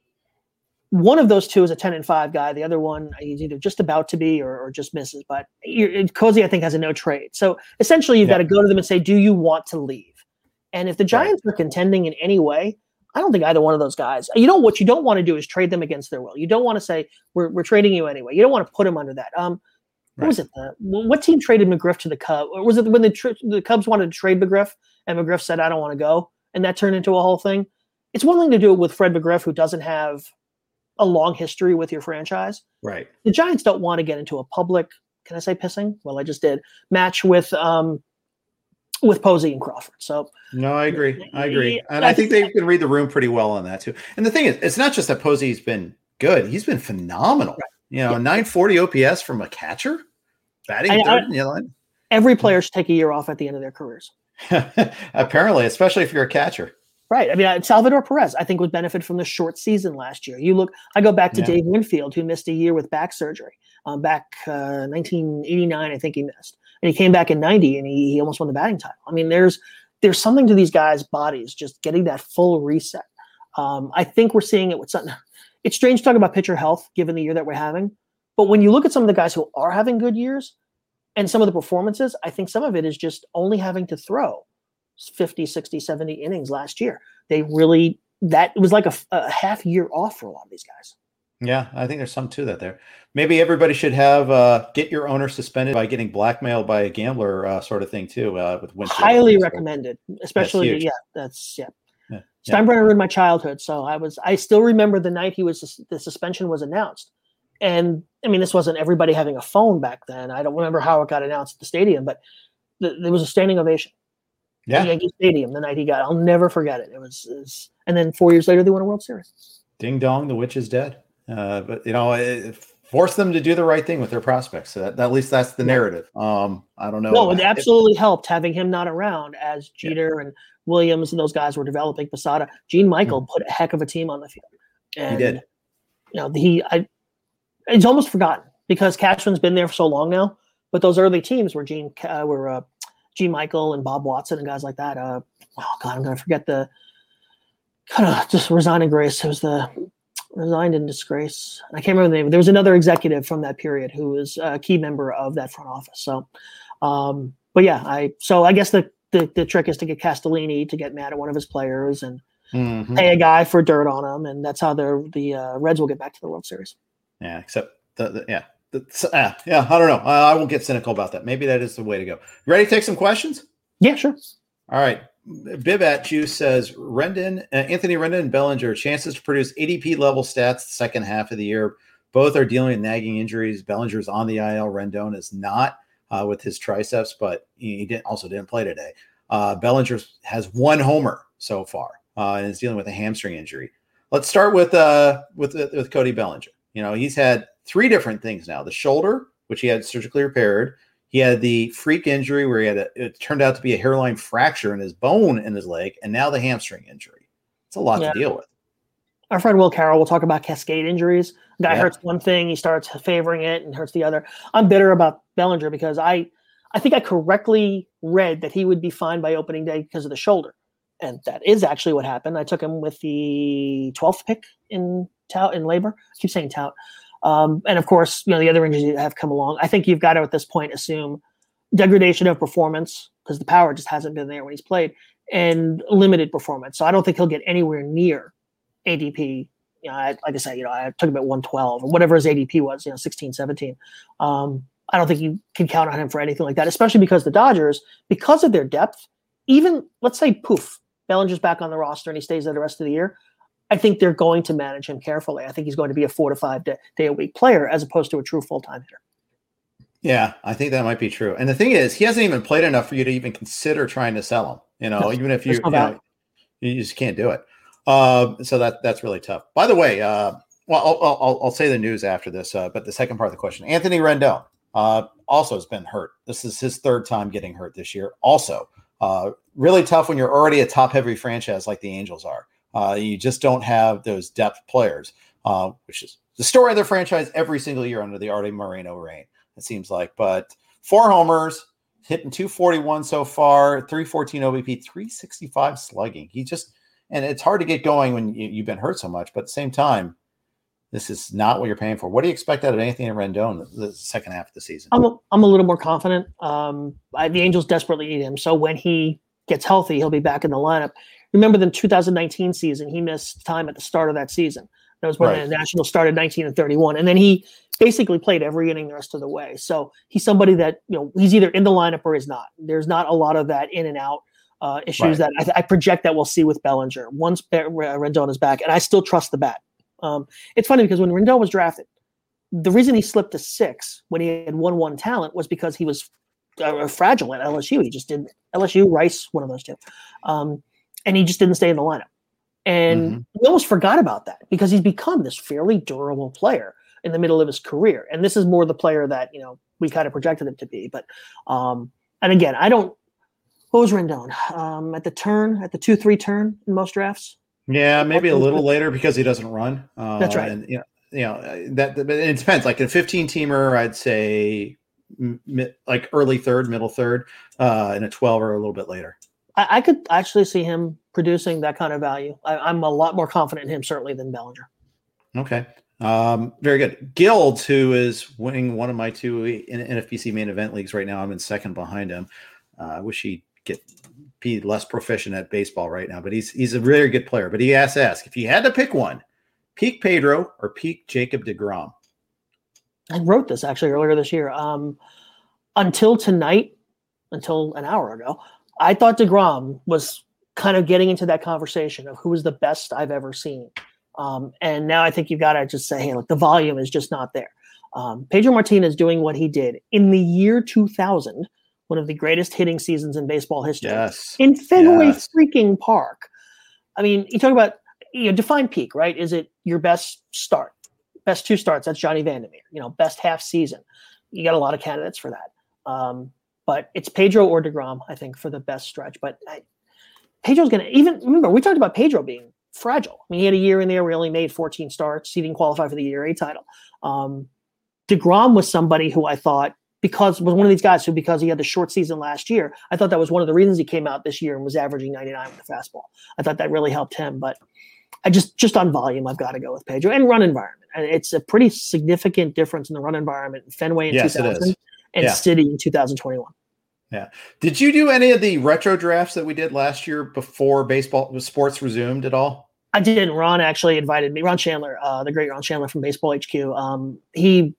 one of those two is a ten and five guy. The other one he's either just about to be or, or just misses. But Posey, I think, has a no trade. So essentially, you've yep. got to go to them and say, "Do you want to leave?" And if the Giants right. are contending in any way, I don't think either one of those guys. You know what you don't want to do is trade them against their will. You don't want to say we're we're trading you anyway. You don't want to put them under that. Um, what right. was it? The, what team traded McGriff to the Cubs? Or was it when the tr- the Cubs wanted to trade McGriff and McGriff said I don't want to go, and that turned into a whole thing? It's one thing to do it with Fred McGriff, who doesn't have a long history with your franchise. Right. The Giants don't want to get into a public. Can I say pissing? Well, I just did match with. Um, with Posey and Crawford. So no, I agree. I agree. And I think they can read the room pretty well on that too. And the thing is, it's not just that Posey's been good. He's been phenomenal. Right. You know, yeah. nine forty O P S from a catcher batting I, third I, in the line. Every player should take a year off at the end of their careers. Apparently, especially if you're a catcher. Right. I mean, Salvador Perez, I think, would benefit from the short season last year. You look, I go back to yeah. Dave Winfield, who missed a year with back surgery. Um, back uh, nineteen eighty-nine, I think he missed. And he came back in ninety and he, he almost won the batting title. I mean, there's there's something to these guys' bodies just getting that full reset. Um, I think we're seeing it with something. It's strange to talk about pitcher health given the year that we're having. But when you look at some of the guys who are having good years and some of the performances, I think some of it is just only having to throw fifty, sixty, seventy innings last year. They really, that it was like a, a half year off for a lot of these guys. Yeah, I think there's some to that there. Maybe everybody should have uh, get your owner suspended by getting blackmailed by a gambler uh, sort of thing too. Uh, with Winfield. Highly recommended, especially that's yeah, that's yeah. yeah. Steinbrenner yeah. ruined my childhood, so I was I still remember the night he was the suspension was announced, and I mean this wasn't everybody having a phone back then. I don't remember how it got announced at the stadium, but the, there was a standing ovation. Yeah, at Yankee Stadium the night he got. I'll never forget it. It was, it was, and then four years later they won a World Series. Ding dong, the witch is dead. Uh, but you know, it forced them to do the right thing with their prospects. So that, at least that's the narrative. Um, I don't know. No, it absolutely if, helped having him not around as Jeter yeah. and Williams and those guys were developing. Posada, Gene Michael mm-hmm. put a heck of a team on the field. And, he did. You know, he I, it's almost forgotten because Cashman's been there for so long now. But those early teams were Gene uh, were uh, Gene Michael and Bob Watson and guys like that. Uh, oh God, I'm gonna forget the kind of just resigning grace. It was the Resigned in disgrace. I can't remember the name. There was another executive from that period who was a key member of that front office. So, um, but yeah, I so I guess the, the the trick is to get Castellini to get mad at one of his players and mm-hmm. pay a guy for dirt on him, and that's how the the uh, Reds will get back to the World Series. Yeah, except the, the yeah that's, uh, yeah, I don't know. Uh, I won't get cynical about that. Maybe that is the way to go. Ready to take some questions? Yeah, sure. All right. Bibat Juice says Rendon, uh, Anthony Rendon and Bellinger chances to produce A D P level stats the second half of the year. Both are dealing with nagging injuries. Bellinger's on the I L. Rendon is not uh, with his triceps, but he didn't also didn't play today. Uh, Bellinger has one homer so far uh, and is dealing with a hamstring injury. Let's start with uh, with with Cody Bellinger. You know, he's had three different things now: the shoulder, which he had surgically repaired. He had the freak injury where he had a, it turned out to be a hairline fracture in his bone in his leg, and now the hamstring injury. It's a lot yeah. to deal with. Our friend Will Carroll will talk about cascade injuries. Guy yeah. hurts one thing, he starts favoring it and hurts the other. I'm bitter about Bellinger because I, I think I correctly read that he would be fine by opening day because of the shoulder. And that is actually what happened. I took him with the twelfth pick in tout in labor. I keep saying tout. Um, and of course, you know, the other injuries that have come along. I think you've got to, at this point, assume degradation of performance because the power just hasn't been there when he's played, and limited performance. So I don't think he'll get anywhere near A D P. You know, I, like I said, you know, I took him at one twelve or whatever his A D P was, you know, sixteen, seventeen. Um, I don't think you can count on him for anything like that, especially because the Dodgers, because of their depth, even let's say poof, Bellinger's back on the roster and he stays there the rest of the year. I think they're going to manage him carefully. I think he's going to be a four to five day, day a week player as opposed to a true full-time hitter. Yeah, I think that might be true. And the thing is, he hasn't even played enough for you to even consider trying to sell him. You know, no, even if you, you, know, you just can't do it. Uh, so that that's really tough. By the way, uh, well, I'll, I'll, I'll say the news after this, uh, but the second part of the question, Anthony Rendon uh, also has been hurt. This is his third time getting hurt this year. Also, uh, really tough when you're already a top-heavy franchise like the Angels are. Uh, you just don't have those depth players, uh, which is the story of their franchise every single year under the Arte Moreno reign, it seems like. But four homers, hitting two forty-one so far, three fourteen O B P, three sixty-five slugging. He just, and it's hard to get going when you, you've been hurt so much, but at the same time, this is not what you're paying for. What do you expect out of Anthony Rendon the, the second half of the season? I'm a, I'm a little more confident. Um, I, the Angels desperately need him. So when he gets healthy, he'll be back in the lineup. Remember the two thousand nineteen season, he missed time at the start of that season. That was when right. the Nationals started nineteen and thirty-one. And then he basically played every inning the rest of the way. So he's somebody that, you know, he's either in the lineup or is not. There's not a lot of that in and out uh, issues right. that I, th- I project that we'll see with Bellinger once Rendon is back. And I still trust the bat. Um, it's funny because when Rendon was drafted, the reason he slipped to six when he had one one talent was because he was uh, fragile at L S U. He just didn't L S U, Rice, one of those two. Um, and he just didn't stay in the lineup. And mm-hmm. we almost forgot about that because he's become this fairly durable player in the middle of his career. And this is more the player that, you know, we kind of projected him to be. But, um, and again, I don't, what was Rendon? Um, at the turn, at the two three turn in most drafts? Yeah, maybe a little later because he doesn't run. Uh, That's right. And, you know, you know that, that it depends. Like a fifteen teamer, I'd say mi- like early third, middle third, uh, and a twelve or a little bit later. I, I could actually see him producing that kind of value. I, I'm a lot more confident in him certainly than Bellinger. Okay. Um, very good. Guilds, who is winning one of my two in N F B C main event leagues right now. I'm in second behind him. Uh, I wish he'd get be less proficient at baseball right now, but he's he's a really good player. But he has to ask, if you had to pick one, peak Pedro or peak Jacob deGrom? I wrote this actually earlier this year. Um, until tonight, until an hour ago, I thought deGrom was kind of getting into that conversation of who was the best I've ever seen. Um, and now I think you've got to just say, hey, look, the volume is just not there. Um, Pedro Martinez doing what he did in the year two thousand, one of the greatest hitting seasons in baseball history, yes. in Fenway yes. freaking Park. I mean, you talk about, you know, define peak, right? Is it your best start? Best two starts, that's Johnny Vandermeer. You know, best half season. You got a lot of candidates for that. Um, but it's Pedro or deGrom, I think, for the best stretch. But I, Pedro's going to, even, remember, we talked about Pedro being fragile. I mean, he had a year in there where he only made fourteen starts. He didn't qualify for the E R A title. Um, deGrom was somebody who I thought, because was one of these guys who, because he had the short season last year, I thought that was one of the reasons he came out this year and was averaging ninety-nine with the fastball. I thought that really helped him. But I just, just on volume, I've got to go with Pedro and run environment. And it's a pretty significant difference in the run environment in Fenway in yes, two thousand and yeah. City in two thousand twenty-one. Yeah. Did you do any of the retro drafts that we did last year before baseball sports resumed at all? I did. Ron actually invited me. Ron Chandler, uh, the great Ron Chandler from Baseball H Q. Um, he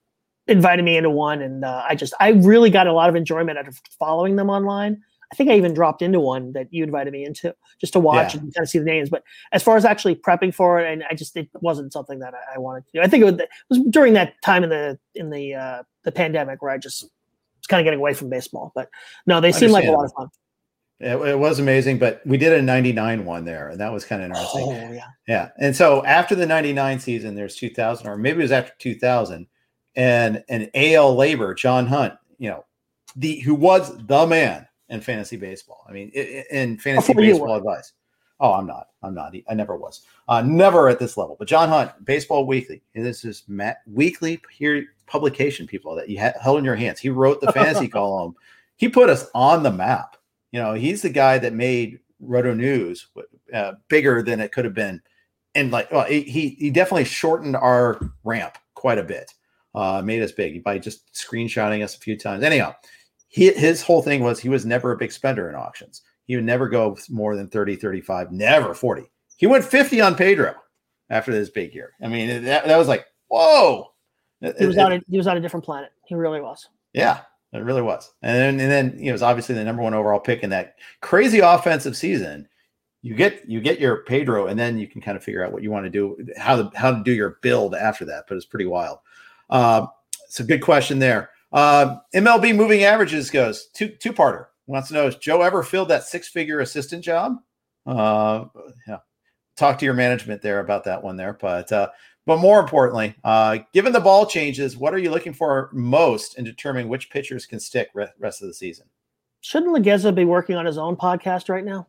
invited me into one, and uh, I just I really got a lot of enjoyment out of following them online. I think I even dropped into one that you invited me into just to watch yeah. and kind of see the names. But as far as actually prepping for it, and I just it wasn't something that I, I wanted to do. I think it was, it was during that time in the in the uh, the pandemic where I just was kind of getting away from baseball. But no, they seem like a lot of fun. It, it was amazing, but we did a ninety-nine one there, and that was kind of interesting. Oh yeah, yeah. And so after the ninety-nine season, there's two thousand, or maybe it was after two thousand, and an A L Labor, John Hunt, you know, the who was the man in fantasy baseball. I mean, in fantasy baseball advice. Oh, I'm not. I'm not. I never was. Uh, never at this level. But John Hunt, Baseball Weekly. This is Matt, weekly here publication, people that you had held in your hands. He wrote the fantasy column. He put us on the map. You know, he's the guy that made Roto News uh, bigger than it could have been. And like, well, he he definitely shortened our ramp quite a bit. Uh, made us big by just screenshotting us a few times. Anyhow. He, his whole thing was he was never a big spender in auctions. He would never go more than thirty, thirty-five, never forty. He went fifty on Pedro after this big year. I mean, that, that was like, whoa. He was, it, on a, he was on a different planet. He really was. Yeah, it really was. And then, and then he was obviously the number one overall pick in that crazy offensive season. You get you get your Pedro, and then you can kind of figure out what you want to do, how to, how to do your build after that. But it's pretty wild. Uh, it's a good question there. Uh, M L B moving averages goes two two parter. Wants to know, has Joe ever filled that six figure assistant job? Uh, yeah, talk to your management there about that one there. But uh, but more importantly, uh, given the ball changes, what are you looking for most in determining which pitchers can stick re- rest of the season? Shouldn't Legueza be working on his own podcast right now?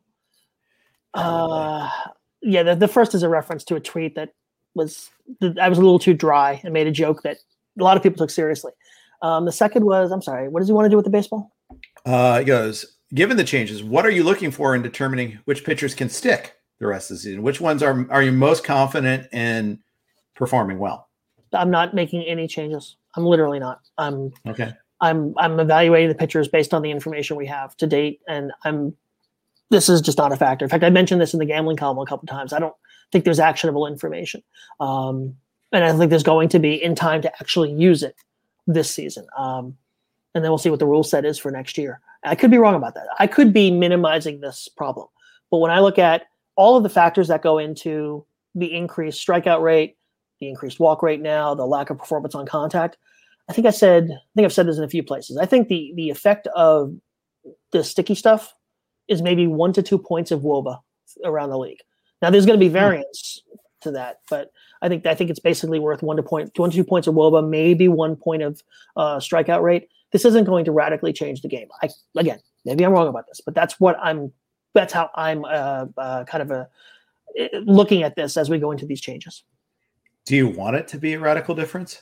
Uh, yeah, the, the first is a reference to a tweet that was I was a little too dry and made a joke that a lot of people took seriously. Um, the second was, I'm sorry, what does he want to do with the baseball? Uh, he goes, given the changes, what are you looking for in determining which pitchers can stick the rest of the season? Which ones are are you most confident in performing well? I'm not making any changes. I'm literally not. I'm okay. I'm I'm evaluating the pitchers based on the information we have to date, and I'm. This is just not a factor. In fact, I mentioned this in the gambling column a couple of times. I don't think there's actionable information, um, and I think there's going to be in time to actually use it this season. Um, and then we'll see what the rule set is for next year. I could be wrong about that. I could be minimizing this problem. But when I look at all of the factors that go into the increased strikeout rate, the increased walk rate now, the lack of performance on contact, I think I said, I think I've said this in a few places. I think the the effect of the sticky stuff is maybe one to two points of W O B A around the league. Now there's going to be variance hmm. to that, but I think I think it's basically worth one to point, one to two points of W O B A, maybe one point of uh, strikeout rate. This isn't going to radically change the game. I again, maybe I'm wrong about this, but that's what I'm. That's how I'm uh, uh, kind of a, looking at this as we go into these changes. Do you want it to be a radical difference?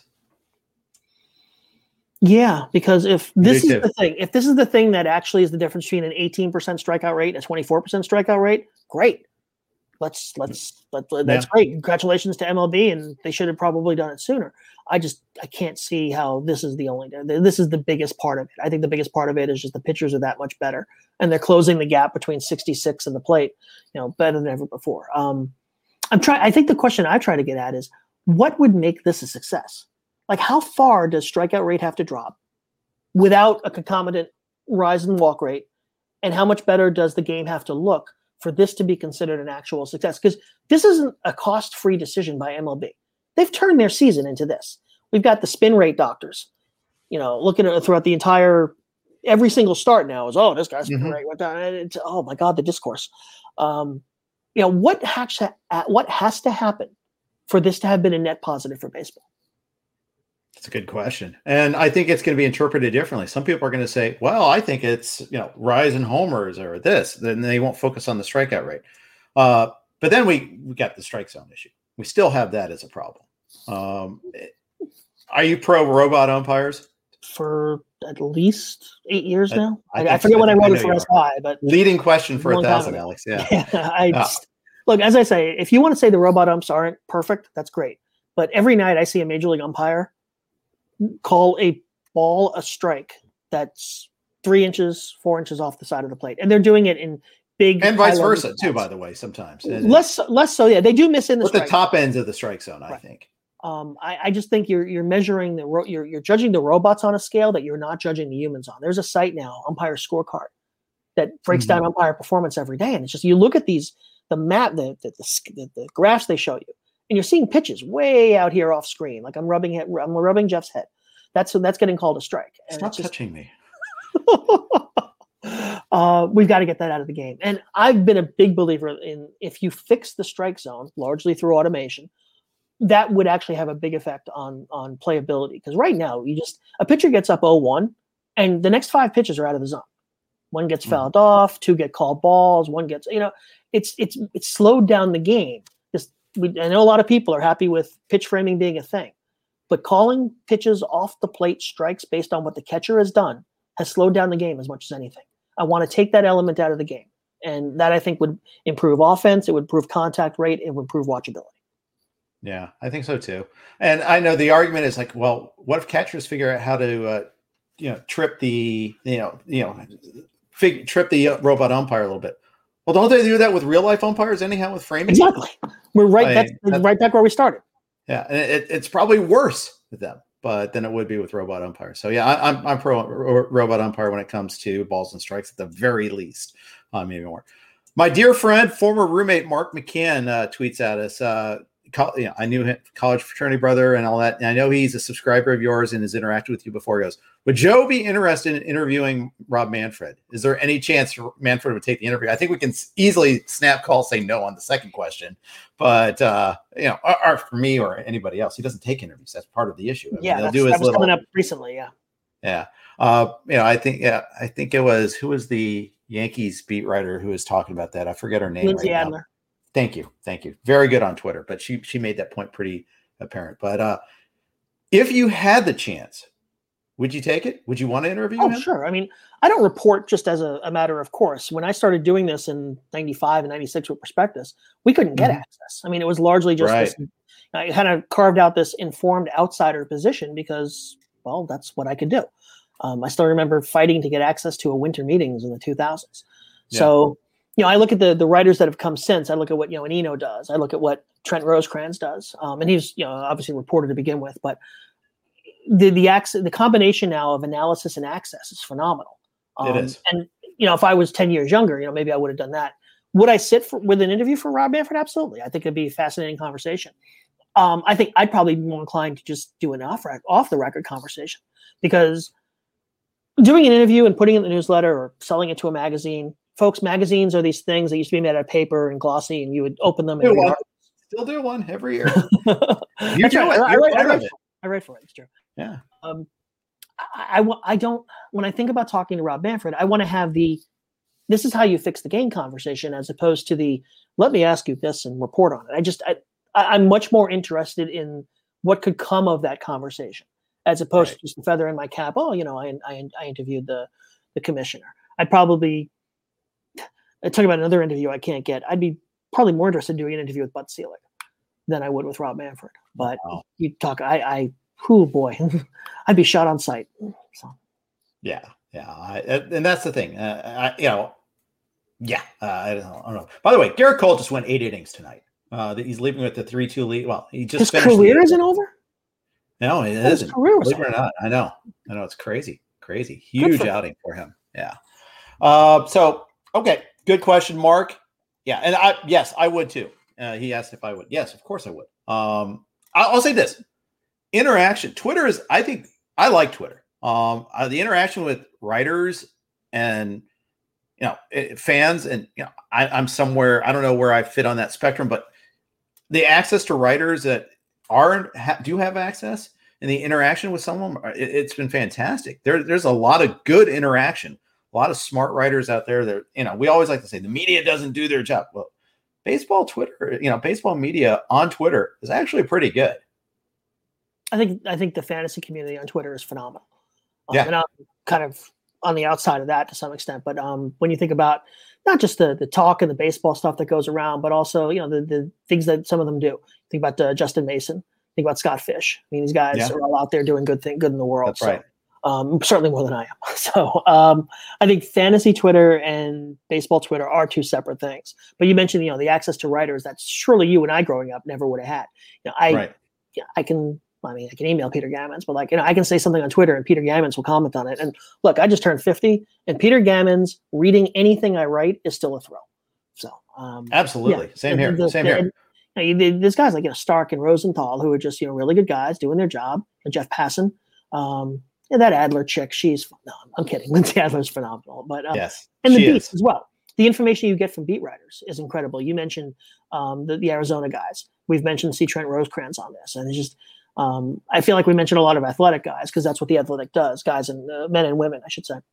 Yeah, because if this is the thing, if this is the thing that actually is the difference between an eighteen percent strikeout rate and a twenty-four percent strikeout rate, great. Let's let's let, that's yeah. great. Congratulations to M L B, and they should have probably done it sooner. I just I can't see how this is the only this is the biggest part of it. I think the biggest part of it is just the pitchers are that much better, and they're closing the gap between sixty-six and the plate, you know, better than ever before. Um, I'm trying. I think the question I try to get at is what would make this a success? Like, how far does strikeout rate have to drop without a concomitant rise in walk rate, and how much better does the game have to look for this to be considered an actual success? Because this isn't a cost-free decision by M L B. They've turned their season into this. We've got the spin rate doctors, you know, looking at throughout the entire, every single start now is, oh, this guy's spin mm-hmm. rate went down. It's, oh my God, the discourse. Um, you know, what has to, what has to happen for this to have been a net positive for baseball? That's a good question. And I think it's going to be interpreted differently. Some people are going to say, well, I think it's, you know, rise in homers or this, then they won't focus on the strikeout rate. Uh, but then we, we got the strike zone issue. We still have that as a problem. Um, are you pro robot umpires? For at least eight years I, now. I, I, I forget what I wrote it for S I, but leading question for a thousand, Alex. Yeah. yeah I just, look, as I say, if you want to say the robot umps aren't perfect, that's great. But every night I see a major league umpire call a ball a strike that's three inches, four inches off the side of the plate, and they're doing it in big and vice versa too. By the way, sometimes less less so. Yeah, they do miss in the with the top ends of the strike zone. I right. think. Um, I, I just think you're you're measuring the ro- you're you're judging the robots on a scale that you're not judging the humans on. There's a site now, Umpire Scorecard, that breaks mm-hmm. down umpire performance every day, and it's just you look at these the map the the, the the graphs they show you, and you're seeing pitches way out here off screen. Like I'm rubbing it, I'm rubbing Jeff's head. That's that's getting called a strike. And Stop it's just, touching me. uh, we've got to get that out of the game. And I've been a big believer in if you fix the strike zone largely through automation, that would actually have a big effect on on playability. Because right now, you just a pitcher gets up oh one, and the next five pitches are out of the zone. One gets fouled mm. off, two get called balls, one gets you know, it's it's it's slowed down the game. Just we, I know a lot of people are happy with pitch framing being a thing, but calling pitches off the plate strikes based on what the catcher has done has slowed down the game as much as anything. I want to take that element out of the game, and that I think would improve offense. It would improve contact rate. It would improve watchability. Yeah, I think so too. And I know the argument is like, well, what if catchers figure out how to, uh, you know, trip the, you know, you know, fig- trip the uh, robot umpire a little bit? Well, don't they do that with real life umpires anyhow with framing? Exactly. We're right. I mean, that's, that's right back where we started. Yeah, and it, it's probably worse with them, but than it would be with robot umpires. So yeah, I, I'm I'm pro ro- robot umpire when it comes to balls and strikes at the very least, uh, maybe more. My dear friend, former roommate Mark McCann uh, tweets at us. Uh, co- you know, I knew him, college fraternity brother, and all that. And I know he's a subscriber of yours and has interacted with you before. He goes, "Would Joe be interested in interviewing Rob Manfred? Is there any chance Manfred would take the interview?" I think we can easily snap call say no on the second question, but uh, you know, or, or for me or anybody else, he doesn't take interviews. That's part of the issue. I mean, yeah, they'll that's, do his that was little, coming up recently. Yeah, yeah. Uh, you know, I think yeah, I think it was who was the Yankees beat writer who was talking about that. I forget her name. Lindsay right Adler. Now. Thank you, thank you. Very good on Twitter, but she she made that point pretty apparent. But uh, if you had the chance, would you take it? Would you want to interview oh, him? Sure. I mean, I don't report just as a, a matter of course. When I started doing this in ninety-five and ninety-six with Prospectus, we couldn't get mm-hmm. access. I mean, it was largely just right. this. I kind of carved out this informed outsider position because, well, that's what I could do. Um, I still remember fighting to get access to a winter meetings in the two thousands. Yeah. So, you know, I look at the the writers that have come since. I look at what, you know, an Eno does. I look at what Trent Rosecrans does. Um, and he's, you know, obviously reported to begin with, but the the access, the combination now of analysis and access is phenomenal. Um, it is. And, you know, if I was ten years younger, you know, maybe I would have done that. Would I sit for, with an interview for Rob Manfred? Absolutely. I think it'd be a fascinating conversation. Um, I think I'd probably be more inclined to just do an off off the record conversation, because doing an interview and putting it in the newsletter or selling it to a magazine, folks, magazines are these things that used to be made out of paper and glossy, and you would open them. And Still do one every year. You That's do right. it. I, I, write, I, write for, I write for it. It's true. Yeah. Um, I, I, I don't, when I think about talking to Rob Manfred, I want to have the, this is how you fix the game conversation, as opposed to the, let me ask you this and report on it. I just, I, I, I'm much more interested in what could come of that conversation, as opposed right. to just a feather in my cap. Oh, you know, I, I, I interviewed the, the commissioner. I'd probably, I talk about another interview I can't get. I'd be probably more interested in doing an interview with Bud Selig than I would with Rob Manfred. But wow. you talk, I, I, oh boy, I'd be shot on sight. So. Yeah, yeah, I, and that's the thing. Uh, I, you know, yeah, uh, I, don't know, I don't know. By the way, Garrett Cole just went eight innings tonight. Uh, he's leaving with the three two lead. Well, he just his career isn't over. No, it his isn't. Career Believe it or not, I know, I know, it's crazy, crazy, huge for outing him. for him. Yeah. Uh, so okay, good question, Mark. Yeah, and I yes, I would too. Uh, he asked if I would. Yes, of course I would. Um, I'll, I'll say this: interaction. Twitter is. I think I like Twitter. Um, uh, the interaction with writers and you know it, fans, and you know, I, I'm somewhere. I don't know where I fit on that spectrum, but the access to writers that are ha, do have access and the interaction with someone, it, it's been fantastic. There, there's a lot of good interaction. A lot of smart writers out there that, you know, we always like to say the media doesn't do their job. Well, baseball Twitter, you know, baseball media on Twitter is actually pretty good. I think, I think the fantasy community on Twitter is phenomenal. Um, yeah. And I'm kind of on the outside of that to some extent, but um, when you think about not just the, the talk and the baseball stuff that goes around, but also, you know, the, the things that some of them do. Think about uh, Justin Mason, think about Scott Fish. I mean, these guys yeah. are all out there doing good thing, good in the world. That's so. right. Um, certainly more than I am. So um, I think fantasy Twitter and baseball Twitter are two separate things. But you mentioned, you know, the access to writers that surely you and I growing up never would have had. You know, I right. yeah, I can. I mean, I can email Peter Gammons, but like, you know, I can say something on Twitter and Peter Gammons will comment on it. And look, I just turned fifty, and Peter Gammons reading anything I write is still a thrill. So, um, absolutely, yeah, same here, the, same the, here. And, you know, there's guys like you know Stark and Rosenthal who are just you know really good guys doing their job. And Jeff Passan, um, and that Adler chick, she's no, I'm kidding. Lindsay Adler's phenomenal, but um, yes, and the beats as well. The information you get from beat writers is incredible. You mentioned um, the, the Arizona guys. We've mentioned C. Trent Rosecrans on this, and it's just. Um, I feel like we mentioned a lot of Athletic guys because that's what the Athletic does, guys and uh, men and women, I should say.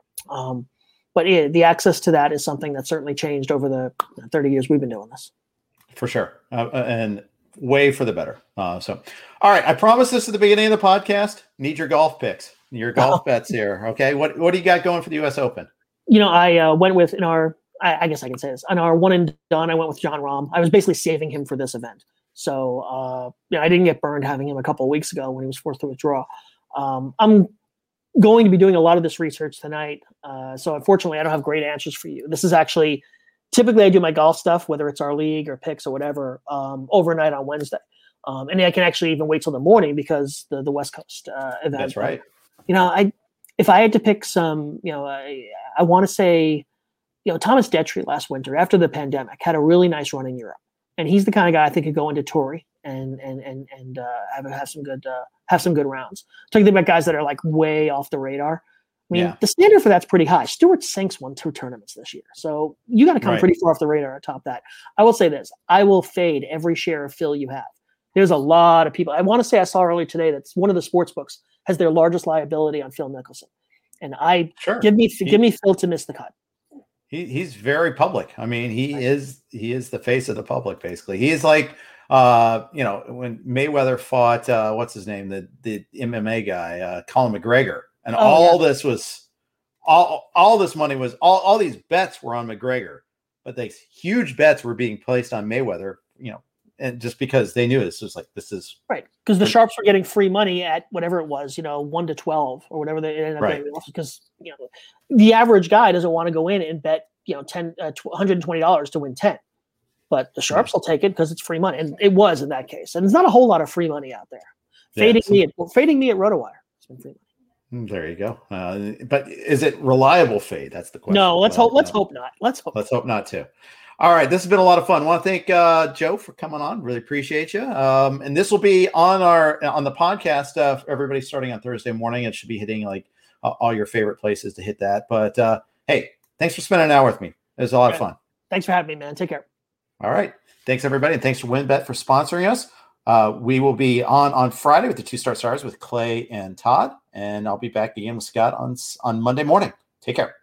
Um, but yeah, the access to that is something that's certainly changed over the thirty years we've been doing this. For sure. Uh, and way for the better. Uh, so, all right. I promised this at the beginning of the podcast. Need your golf picks, your golf bets here. Okay. What, what do you got going for the U S Open? You know, I uh, went with in our, I, I guess I can say this, on our one and done, I went with Jon Rahm. I was basically saving him for this event. So, uh, you know, I didn't get burned having him a couple of weeks ago when he was forced to withdraw. Um, I'm going to be doing a lot of this research tonight. Uh, so unfortunately, I don't have great answers for you. This is actually, typically I do my golf stuff, whether it's our league or picks or whatever, um, overnight on Wednesday. Um, and I can actually even wait till the morning because the, the West Coast uh, event. That's right. But, you know, I, if I had to pick some, you know, I, I want to say, you know, Thomas Detry last winter after the pandemic had a really nice run in Europe. And he's the kind of guy I think could go into Torrey and and and and uh, have have some good uh, have some good rounds. Talking about guys that are like way off the radar. I mean, yeah. the standard for that's pretty high. Stuart Sinks won two tournaments this year, so you got to come right. pretty far off the radar atop that. I will say this: I will fade every share of Phil you have. There's a lot of people. I want to say I saw earlier today that one of the sports books has their largest liability on Phil Mickelson, and I sure. give me he, give me Phil to miss the cut. He he's very public. I mean, he is he is the face of the public. Basically, he is like uh, you know when Mayweather fought uh, what's his name the the M M A guy uh, Colin McGregor, and oh, all yeah. this was all all this money was all all these bets were on McGregor, but these huge bets were being placed on Mayweather. You know, and just because they knew this was like this is right because the sharps were getting free money at whatever it was, you know, one to twelve or whatever they ended up right. getting. Because you know the average guy doesn't want to go in and bet you know ten uh, one hundred twenty dollars to win ten, but the sharps will take it because it's free money, and it was in that case. And there's not a whole lot of free money out there. Fading yeah, so, me at well, fading me at RotoWire. It's been free money. There you go. Uh, but is it reliable fade? That's the question. No, let's uh, hope. Let's no. hope not. Let's hope. Let's hope not too. All right, this has been a lot of fun. I want to thank uh, Joe for coming on. Really appreciate you. Um, and this will be on our on the podcast. Uh, for everybody starting on Thursday morning. It should be hitting like uh, all your favorite places to hit that. But uh, hey, thanks for spending an hour with me. It was a lot of fun. Thanks for having me, man. Take care. All right, thanks everybody, and thanks to WynnBET for sponsoring us. Uh, we will be on on Friday with the Two Star Stars with Clay and Todd, and I'll be back again with Scott on on Monday morning. Take care.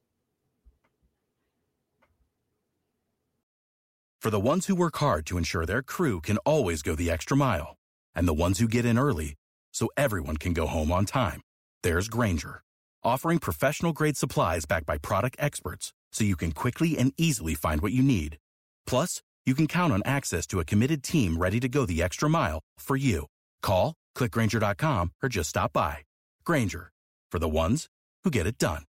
For the ones who work hard to ensure their crew can always go the extra mile, and the ones who get in early so everyone can go home on time, there's Grainger, offering professional-grade supplies backed by product experts so you can quickly and easily find what you need. Plus, you can count on access to a committed team ready to go the extra mile for you. Call, click Grainger dot com, or just stop by. Grainger, for the ones who get it done.